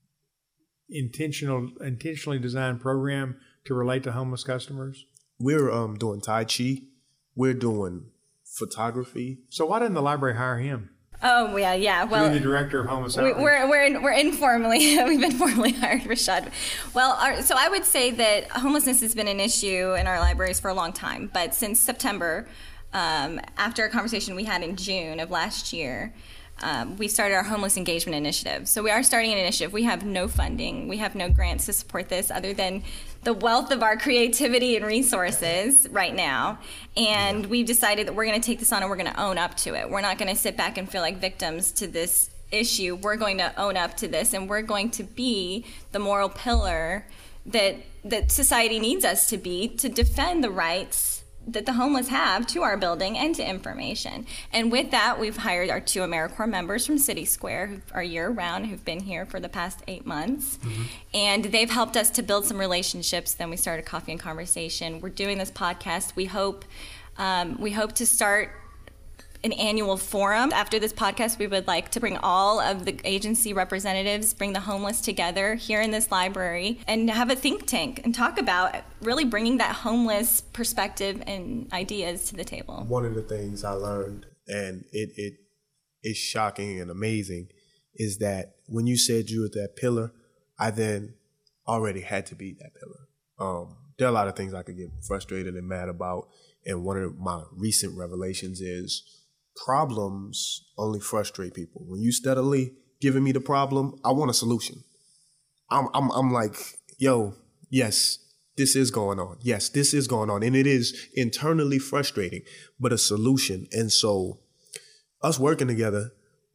intentionally designed program to relate to homeless customers? We're doing Tai Chi. We're doing photography. So why didn't the library hire him? Oh, yeah. Well, the director of homeless outreach. We're informally, we've informally hired Rashad. Well, so I would say that homelessness has been an issue in our libraries for a long time. But since September, after a conversation we had in June of last year, we started our homeless engagement initiative. So we are starting an initiative. We have no funding. We have no grants to support this other than the wealth of our creativity and resources right now. And we've decided that we're going to take this on and we're going to own up to it. We're not going to sit back and feel like victims to this issue. We're going to own up to this, and we're going to be the moral pillar that society needs us to be to defend the rights that the homeless have to our building and to information. And with that, we've hired our 2 AmeriCorps members from City Square who are year-round, who've been here for the past 8 months. Mm-hmm. And they've helped us to build some relationships. Then we started Coffee and Conversation. We're doing this podcast. We hope to start an annual forum. After this podcast, we would like to bring all of the agency representatives, bring the homeless together here in this library, and have a think tank and talk about really bringing that homeless perspective and ideas to the table. One of the things I learned, and it is shocking and amazing, is that when you said you were that pillar, I then already had to be that pillar. There are a lot of things I could get frustrated and mad about, and one of my recent revelations is problems only frustrate people. When you steadily giving me the problem, I want a solution. I'm like, yo, yes, this is going on. Yes, this is going on. And it is internally frustrating, but a solution. And so us working together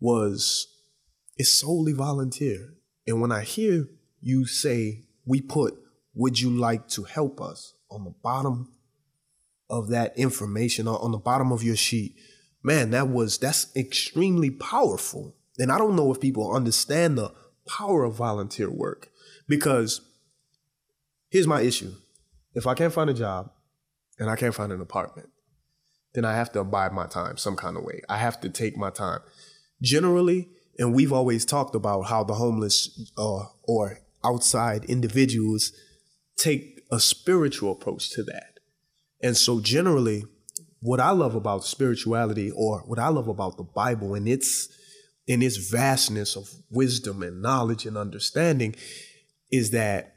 it's solely volunteer. And when I hear you say, we put, would you like to help us on the bottom of that information, on the bottom of your sheet, man, that's extremely powerful. And I don't know if people understand the power of volunteer work, because here's my issue. If I can't find a job and I can't find an apartment, then I have to abide my time some kind of way. I have to take my time. Generally, and we've always talked about how the homeless or outside individuals take a spiritual approach to that. And so generally, what I love about spirituality, or what I love about the Bible and its vastness of wisdom and knowledge and understanding, is that,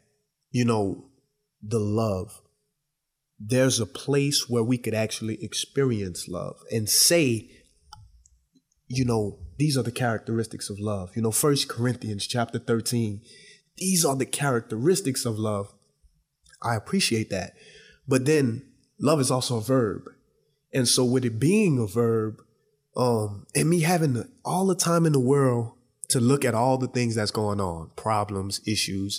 the love. There's a place where we could actually experience love and say, these are the characteristics of love. 1 Corinthians chapter 13, these are the characteristics of love. I appreciate that. But then love is also a verb. And so with it being a verb, and me having all the time in the world to look at all the things that's going on, problems, issues,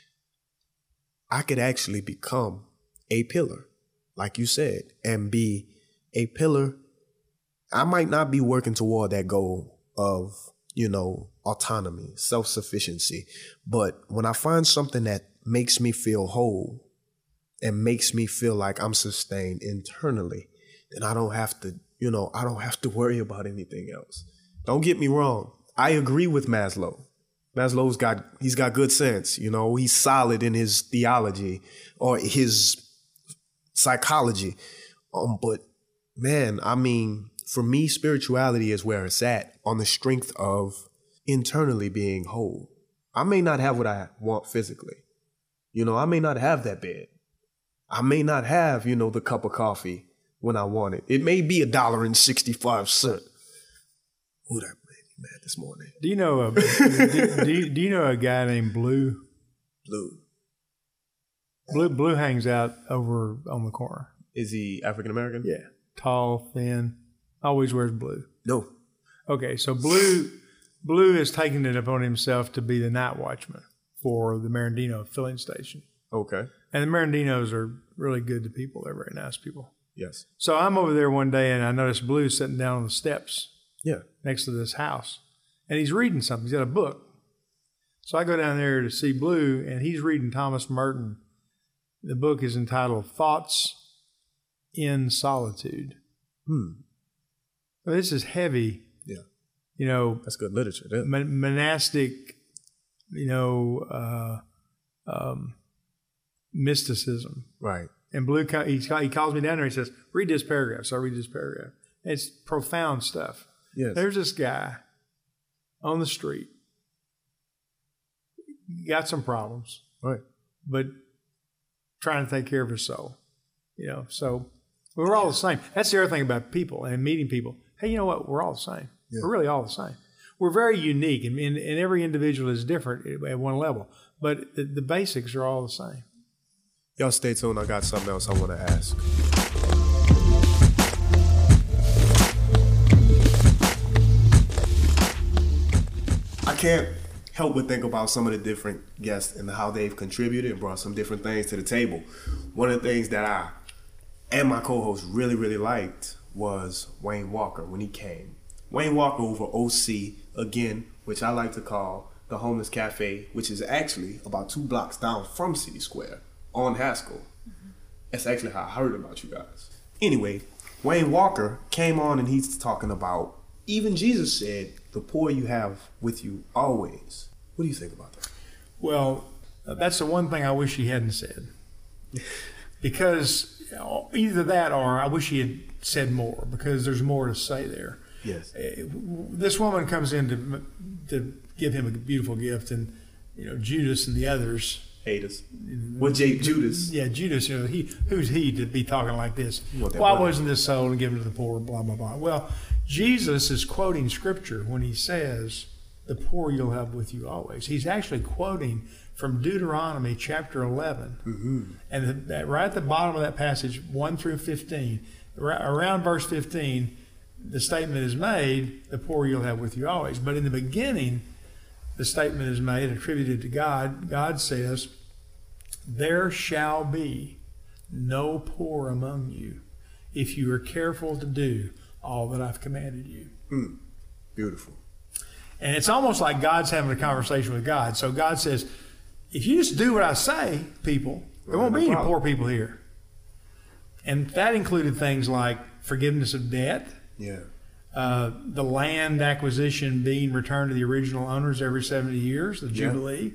I could actually become a pillar, like you said, and be a pillar. I might not be working toward that goal of, autonomy, self-sufficiency. But when I find something that makes me feel whole and makes me feel like I'm sustained internally, then I don't have to worry about anything else. Don't get me wrong. I agree with Maslow. He's got good sense. He's solid in his theology or his psychology. But man, for me, spirituality is where it's at, on the strength of internally being whole. I may not have what I want physically. I may not have that bed. I may not have, the cup of coffee when I want it. It may be $1.65. Ooh, that made me mad this morning. Do you know a guy named Blue? Blue. Blue hangs out over on the corner. Is he African American? Yeah. Tall, thin, always wears blue. No. Okay, so Blue has taken it upon himself to be the night watchman for the Marandino filling station. Okay. And the Marandinos are really good to people. They're very nice people. Yes. So I'm over there one day, and I noticed Blue sitting down on the steps Yeah. next to this house. And he's reading something. He's got a book. So I go down there to see Blue, and he's reading Thomas Merton. The book is entitled Thoughts in Solitude. Well, this is heavy. Yeah. You know, That's good literature. Yeah. monastic, mysticism. Right. And Blue, he calls me down there. He says, "Read this paragraph." So I read this paragraph. It's profound stuff. Yes. There's this guy on the street. Got some problems, Right. but trying to take care of his soul. So we're all the same. That's the other thing about people and meeting people. Hey, you know what? We're all the same. Yeah. We're really all the same. We're very unique, and every individual is different at one level, but the basics are all the same. Y'all stay tuned. I got something else I want to ask. I can't help but think about some of the different guests and how they've contributed and brought some different things to the table. One of the things that I and my co-host really, really liked was Wayne Walker when he came. Wayne Walker over OC, again, which I like to call the Homeless Cafe, which is actually about 2 blocks down from City Square on Haskell. That's actually how I heard about you guys. Anyway, Wayne Walker came on and he's talking about, even Jesus said, the poor you have with you always. What do you think about that? Well, that's the one thing I wish he hadn't said. Because either that or I wish he had said more, because there's more to say there. Yes. This woman comes in to give him a beautiful gift, and Judas and the others. Haters. What Judas? Yeah, Judas. Who's he to be talking like this? want that Why money. wasn't this sold and given to the poor? Blah blah blah. Well, Jesus is quoting Scripture when he says, "The poor you'll have with you always." He's actually quoting from Deuteronomy chapter 11, and right at the bottom of that passage, 1 through 15, around verse 15. The statement is made, the poor you'll have with you always. But in the beginning, the statement is made, attributed to God. God says, there shall be no poor among you if you are careful to do all that I've commanded you. Beautiful. And it's almost like God's having a conversation with God. So God says, if you just do what I say, people, there won't be any poor people here. And that included things like forgiveness of debt, Yeah. the land acquisition being returned to the original owners every 70 years, the Jubilee,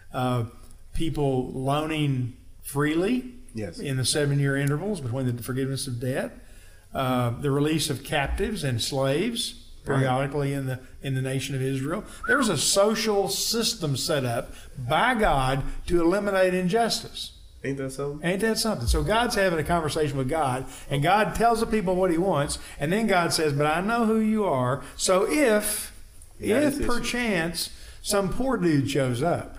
people loaning freely in the 7-year intervals between the forgiveness of debt, the release of captives and slaves periodically in the nation of Israel. There was a social system set up by God to eliminate injustice. Ain't that something? Ain't that something? So God's having a conversation with God, and God tells the people what he wants, and then God says, but I know who you are, so if perchance some poor dude shows up,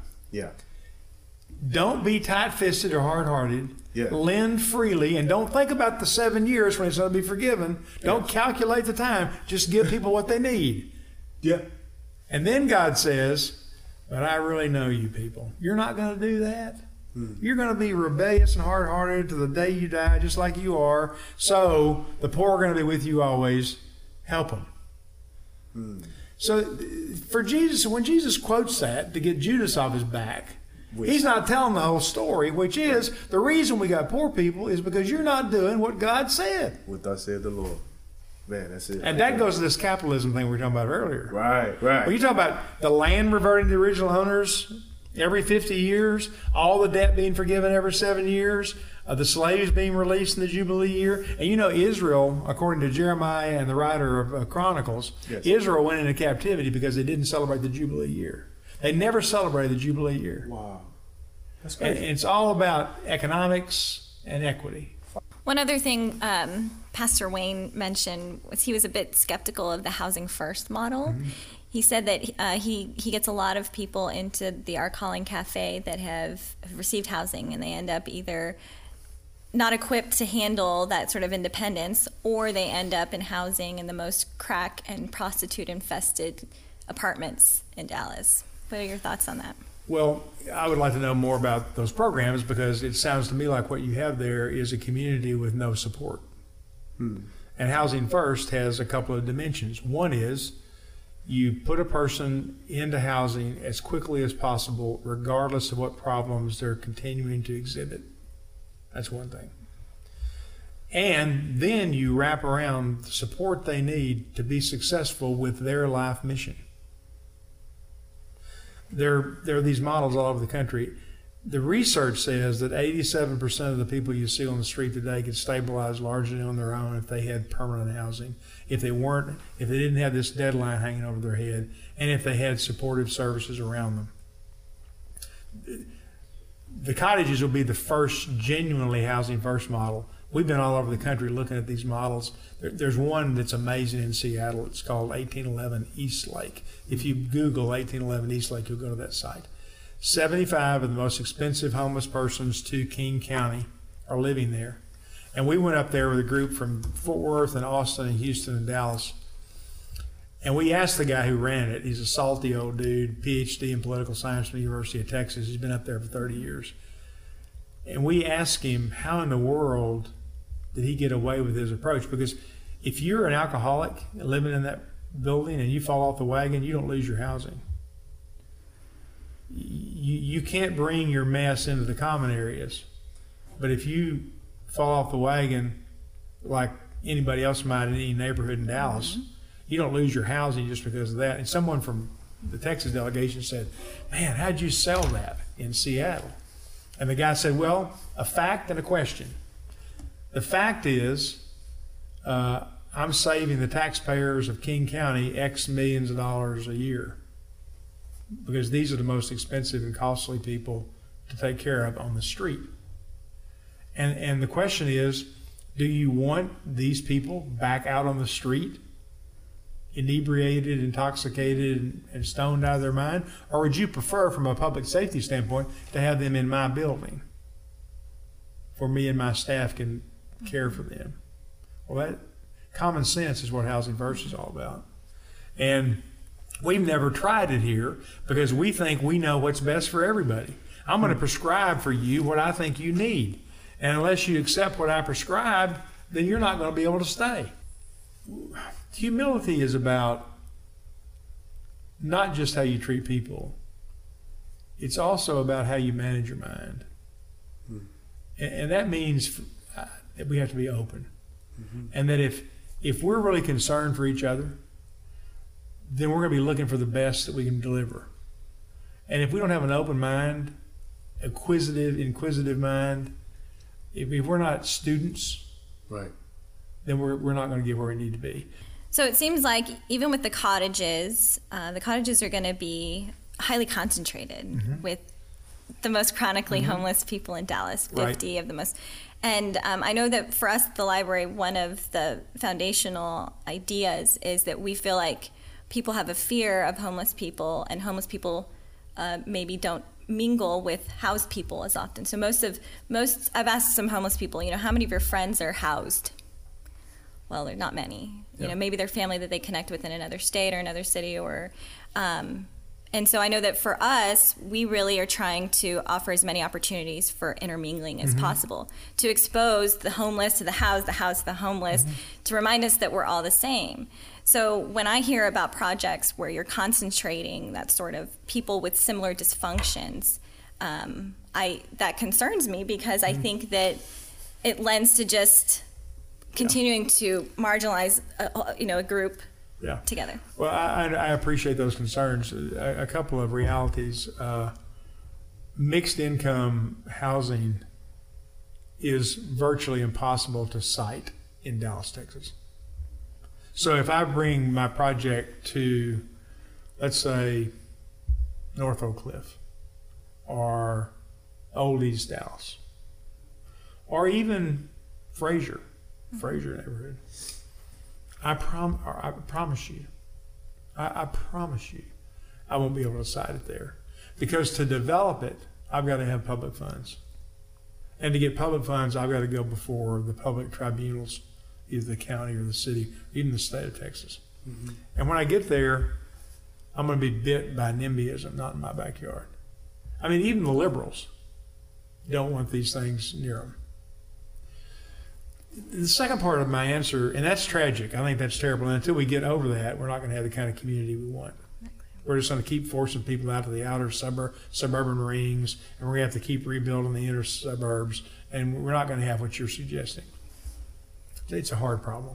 don't be tight-fisted or hard-hearted. Lend freely, and don't think about the 7 years when it's going to be forgiven. Don't calculate the time. Just give people what they need. And then God says, but I really know you people. You're not going to do that. You're going to be rebellious and hard-hearted to the day you die, just like you are. So the poor are going to be with you always. Help them. So for Jesus, when Jesus quotes that to get Judas off his back, he's not telling the whole story, which is the reason we got poor people is because you're not doing what God said. What thus said the Lord. Man, that's it. And that goes to this capitalism thing we were talking about earlier. Right. When you talk about the land reverting to the original owners every 50 years, all the debt being forgiven every 7 years, the slaves being released in the Jubilee year. And Israel, according to Jeremiah and the writer of Chronicles, Israel went into captivity because they didn't celebrate the Jubilee year. They never celebrated the Jubilee year. Wow. That's crazy. And it's all about economics and equity. One other thing Pastor Wayne mentioned was he was a bit skeptical of the housing first model. He said that he gets a lot of people into the Our Calling Cafe that have received housing, and they end up either not equipped to handle that sort of independence, or they end up in housing in the most crack and prostitute-infested apartments in Dallas. What are your thoughts on that? Well, I would like to know more about those programs, because it sounds to me like what you have there is a community with no support. And Housing First has a couple of dimensions. One is you put a person into housing as quickly as possible, regardless of what problems they're continuing to exhibit. That's one thing. And then you wrap around the support they need to be successful with their life mission. There are these models all over the country. The research says that 87% of the people you see on the street today could stabilize largely on their own if they had permanent housing, if they didn't have this deadline hanging over their head, and if they had supportive services around them. The cottages will be the first genuinely Housing First model. We've been all over the country looking at these models. There's one that's amazing in Seattle. It's called 1811 East Lake. If you Google 1811 East Lake, you'll go to that site. 75 of the most expensive homeless persons to King County are living there. And we went up there with a group from Fort Worth and Austin and Houston and Dallas. And we asked the guy who ran it. He's a salty old dude, PhD in political science from the University of Texas. He's been up there for 30 years. And we asked him, how in the world did he get away with his approach? Because if you're an alcoholic living in that building and you fall off the wagon, you don't lose your housing. You can't bring your mess into the common areas. But if you fall off the wagon like anybody else might in any neighborhood in Dallas, you don't lose your housing just because of that. And someone from the Texas delegation said, man, how'd you sell that in Seattle? And the guy said, well, a fact and a question. The fact is, I'm saving the taxpayers of King County X millions of dollars a year, because these are the most expensive and costly people to take care of on the street. And the question is, do you want these people back out on the street, inebriated, intoxicated, and stoned out of their mind? Or would you prefer, from a public safety standpoint, to have them in my building where me and my staff can care for them? Well, that common sense is what Housing First is all about. And we've never tried it here because we think we know what's best for everybody. I'm going to prescribe for you what I think you need. And unless you accept what I prescribe, then you're not going to be able to stay. Humility is about not just how you treat people. It's also about how you manage your mind. And that means that we have to be open. And that if we're really concerned for each other, then we're going to be looking for the best that we can deliver. And if we don't have an open mind, inquisitive mind, if we're not students, right, then we're not going to get where we need to be. So it seems like even with the cottages are going to be highly concentrated with the most chronically homeless people in Dallas, 50 of the most. And I know that for us at the library, one of the foundational ideas is that we feel like people have a fear of homeless people, and homeless people maybe don't mingle with housed people as often. So I've asked some homeless people, how many of your friends are housed? Well, they're not many. You know, maybe their family that they connect with in another state or another city, or and so I know that for us, we really are trying to offer as many opportunities for intermingling as possible, to expose the homeless to the housed to the homeless, to remind us that we're all the same. So when I hear about projects where you're concentrating that sort of people with similar dysfunctions, that concerns me, because I think that it lends to just continuing to marginalize a group together. Well, I appreciate those concerns. A couple of realities. Mixed income housing is virtually impossible to site in Dallas, Texas. So if I bring my project to, let's say, North Oak Cliff or Old East Dallas, or even Fraser neighborhood, I promise you, I promise you, I won't be able to cite it there. Because to develop it, I've got to have public funds. And to get public funds, I've got to go before the public tribunals, either the county or the city, even the state of Texas. Mm-hmm. And when I get there, I'm going to be bit by NIMBYism, not in my backyard. I mean, even the liberals don't want these things near them. The second part of my answer, and that's tragic, I think that's terrible, and until we get over that, we're not going to have the kind of community we want. We're just going to keep forcing people out to the outer suburban rings, and we're going to have to keep rebuilding the inner suburbs, and we're not going to have what you're suggesting. It's a hard problem.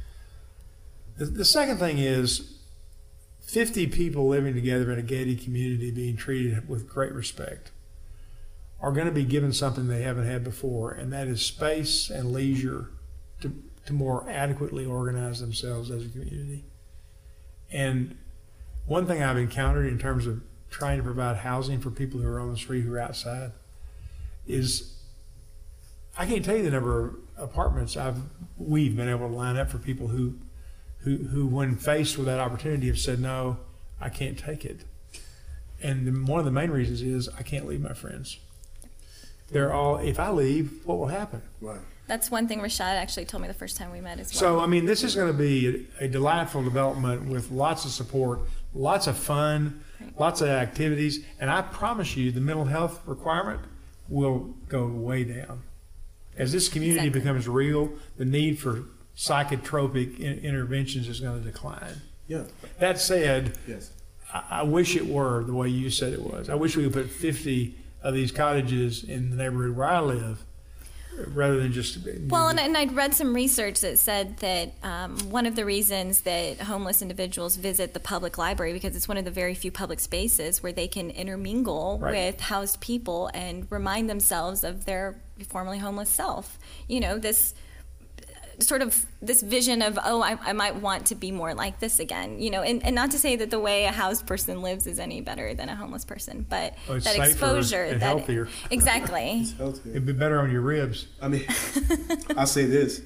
The second thing is 50 people living together in a gated community being treated with great respect are going to be given something they haven't had before, and that is space and leisure to more adequately organize themselves as a community. And one thing I've encountered in terms of trying to provide housing for people who are on the street, who are outside, is I can't tell you the number of apartments we've been able to line up for people who when faced with that opportunity have said, no, I can't take it. And one of the main reasons is I can't leave my friends. They're all, if I leave, what will happen? Right. That's one thing Rashad actually told me the first time we met as well. So, I mean, this is going to be a delightful development with lots of support, lots of fun, lots of activities, and I promise you the mental health requirement will go way down. As this community becomes real, the need for psychotropic interventions is going to decline. Yeah. That said, Yes. I wish it were the way you said it was. I wish we could put 50 of these cottages in the neighborhood where I live, rather than just... Well, and I'd read some research that said that one of the reasons that homeless individuals visit the public library, because it's one of the very few public spaces where they can intermingle with housed people and remind themselves of their formerly homeless self. You know, this sort of this vision of, oh, I might want to be more like this again, you know, and not to say that the way a housed person lives is any better than a homeless person, but that exposure, and that healthier. Exactly. It's healthier. It'd be better on your ribs. I mean, I say this.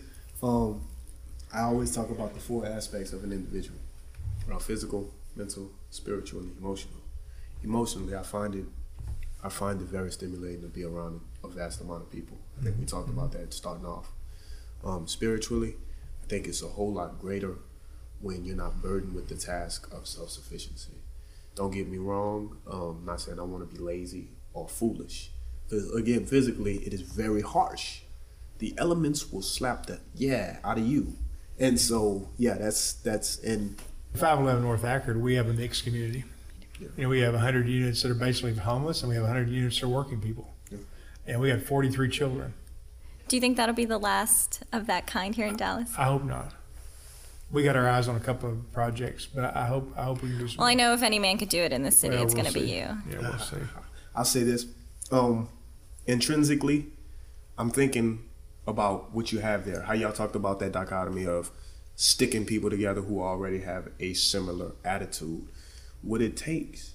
I always talk about the 4 aspects of an individual: physical, mental, spiritual, and emotional. Emotionally, I find it very stimulating to be around a vast amount of people. I think we talked about that starting off. Spiritually, I think it's a whole lot greater when you're not burdened with the task of self-sufficiency. Don't get me wrong, I'm not saying I want to be lazy or foolish. Because again, physically, it is very harsh. The elements will slap the out of you. And so, that's in 511 North Akron, we have a mixed community. Yeah. You know, we have 100 units that are basically homeless, and we have 100 units that are working people. Yeah. And we have 43 children. Do you think that'll be the last of that kind here in Dallas? I hope not. We got our eyes on a couple of projects, but I hope we can do some. Well, I know if any man could do it in the city, it's going to be you. Yeah, we'll see. I'll say this. Intrinsically, I'm thinking about what you have there. How y'all talked about that dichotomy of sticking people together who already have a similar attitude. What it takes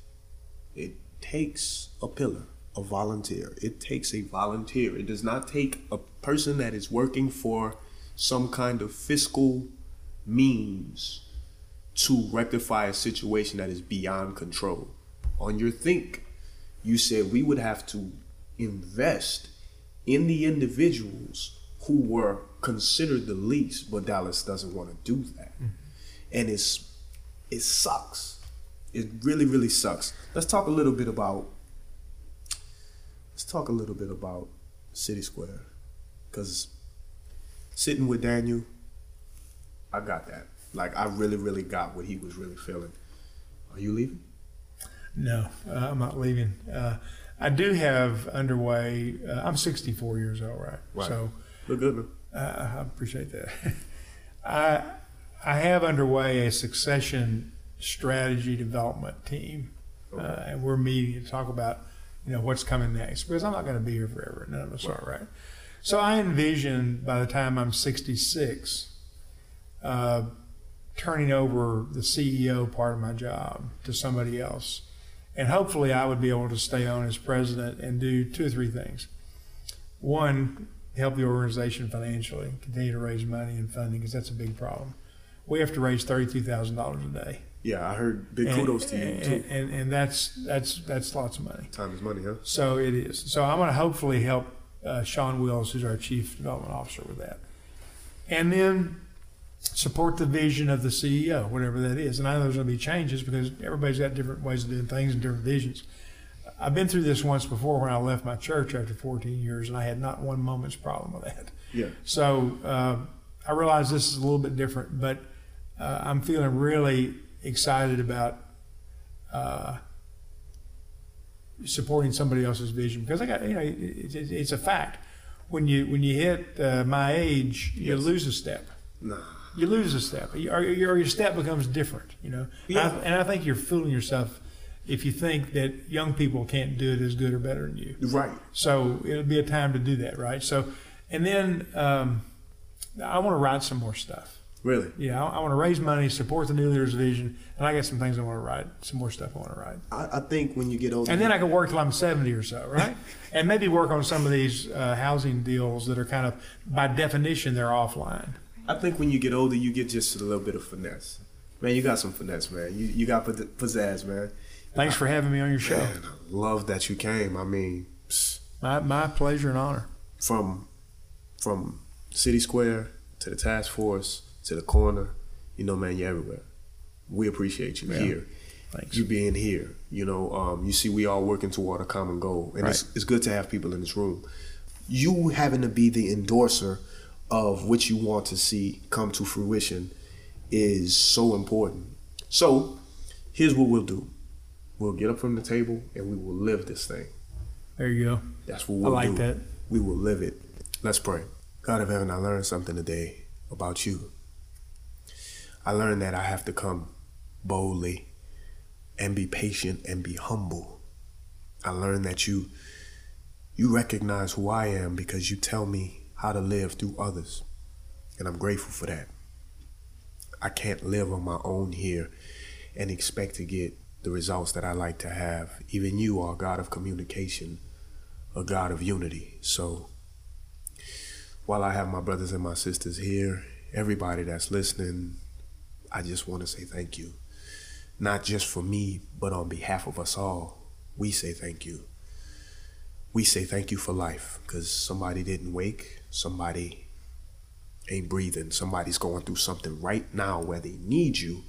a pillar. A volunteer. It takes a volunteer. It does not take a person that is working for some kind of fiscal means to rectify a situation that is beyond control. On your think, you said we would have to invest in the individuals who were considered the least, but Dallas doesn't want to do that. Mm-hmm. And it sucks. It really, really sucks. Let's talk a little bit about City Square, because sitting with Daniel, I got that. Like, I really, really got what he was really feeling. Are you leaving? No, I'm not leaving. I do have underway, I'm 64 years old, right? So, look good, man. I appreciate that. I have underway a succession strategy development team, and we're meeting to talk about what's coming next, because I'm not going to be here forever. None of us are, right? So I envision by the time I'm 66, turning over the CEO part of my job to somebody else. And hopefully I would be able to stay on as president and do 2 or 3 things. One, help the organization financially, continue to raise money and funding, because that's a big problem. We have to raise $32,000 a day. Yeah, I heard big kudos to you too. And that's lots of money. Time is money, huh? So it is. So I'm going to hopefully help Sean Wills, who's our Chief Development Officer, with that. And then support the vision of the CEO, whatever that is. And I know there's going to be changes because everybody's got different ways of doing things and different visions. I've been through this once before when I left my church after 14 years, and I had not one moment's problem with that. Yeah. So I realize this is a little bit different, but I'm feeling really excited about supporting somebody else's vision because it's a fact. When you hit my age, you lose a step. Nah. You lose a step, or your step becomes different. Yeah. And I think you're fooling yourself if you think that young people can't do it as good or better than you. Right. So it'll be a time to do that, right? So, and then I want to write some more stuff. Really? Yeah, I want to raise money, support the New Leaders Vision, and I got some things I want to write, some more stuff I want to write. I think when you get older, and then I can work till I'm 70 or so, right? And maybe work on some of these housing deals that are kind of, by definition, they're offline. I think when you get older, you get just a little bit of finesse. Man, you got some finesse, man. You got pizzazz, man. Thanks for having me on your show. Man, I love that you came. I mean, my pleasure and honor. From City Square to the task force to the corner, man, you're everywhere. We appreciate you here. Thanks. You being here. You see, we all working toward a common goal, and it's good to have people in this room. You having to be the endorser of what you want to see come to fruition is so important. So here's what we'll do. We'll get up from the table and we will live this thing. There you go. That's what we'll do. I like that. We will live it. Let's pray. God of heaven, I learned something today about you. I learned that I have to come boldly and be patient and be humble. I learned that you recognize who I am because you tell me how to live through others. And I'm grateful for that. I can't live on my own here and expect to get the results that I like to have. Even you are a God of communication, a God of unity. So while I have my brothers and my sisters here, everybody that's listening, I just want to say thank you. Not just for me, but on behalf of us all, we say thank you. We say thank you for life because somebody didn't wake, somebody ain't breathing, somebody's going through something right now where they need you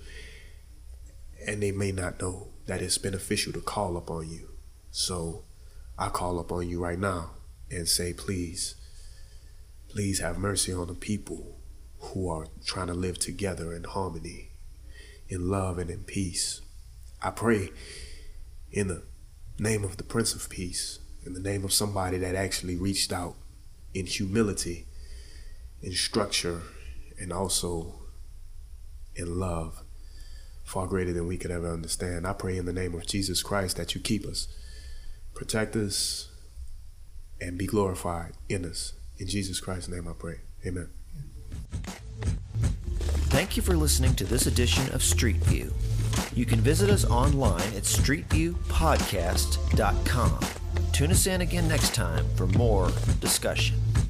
and they may not know that it's beneficial to call upon you. So I call upon you right now and say, please have mercy on the people who are trying to live together in harmony, in love and in peace. I pray in the name of the Prince of Peace, in the name of somebody that actually reached out in humility, in structure, and also in love, far greater than we could ever understand. I pray in the name of Jesus Christ that you keep us, protect us, and be glorified in us. In Jesus Christ's name I pray. Amen. Thank you for listening to this edition of Street View. You can visit us online at streetviewpodcast.com. Tune us in again next time for more discussion.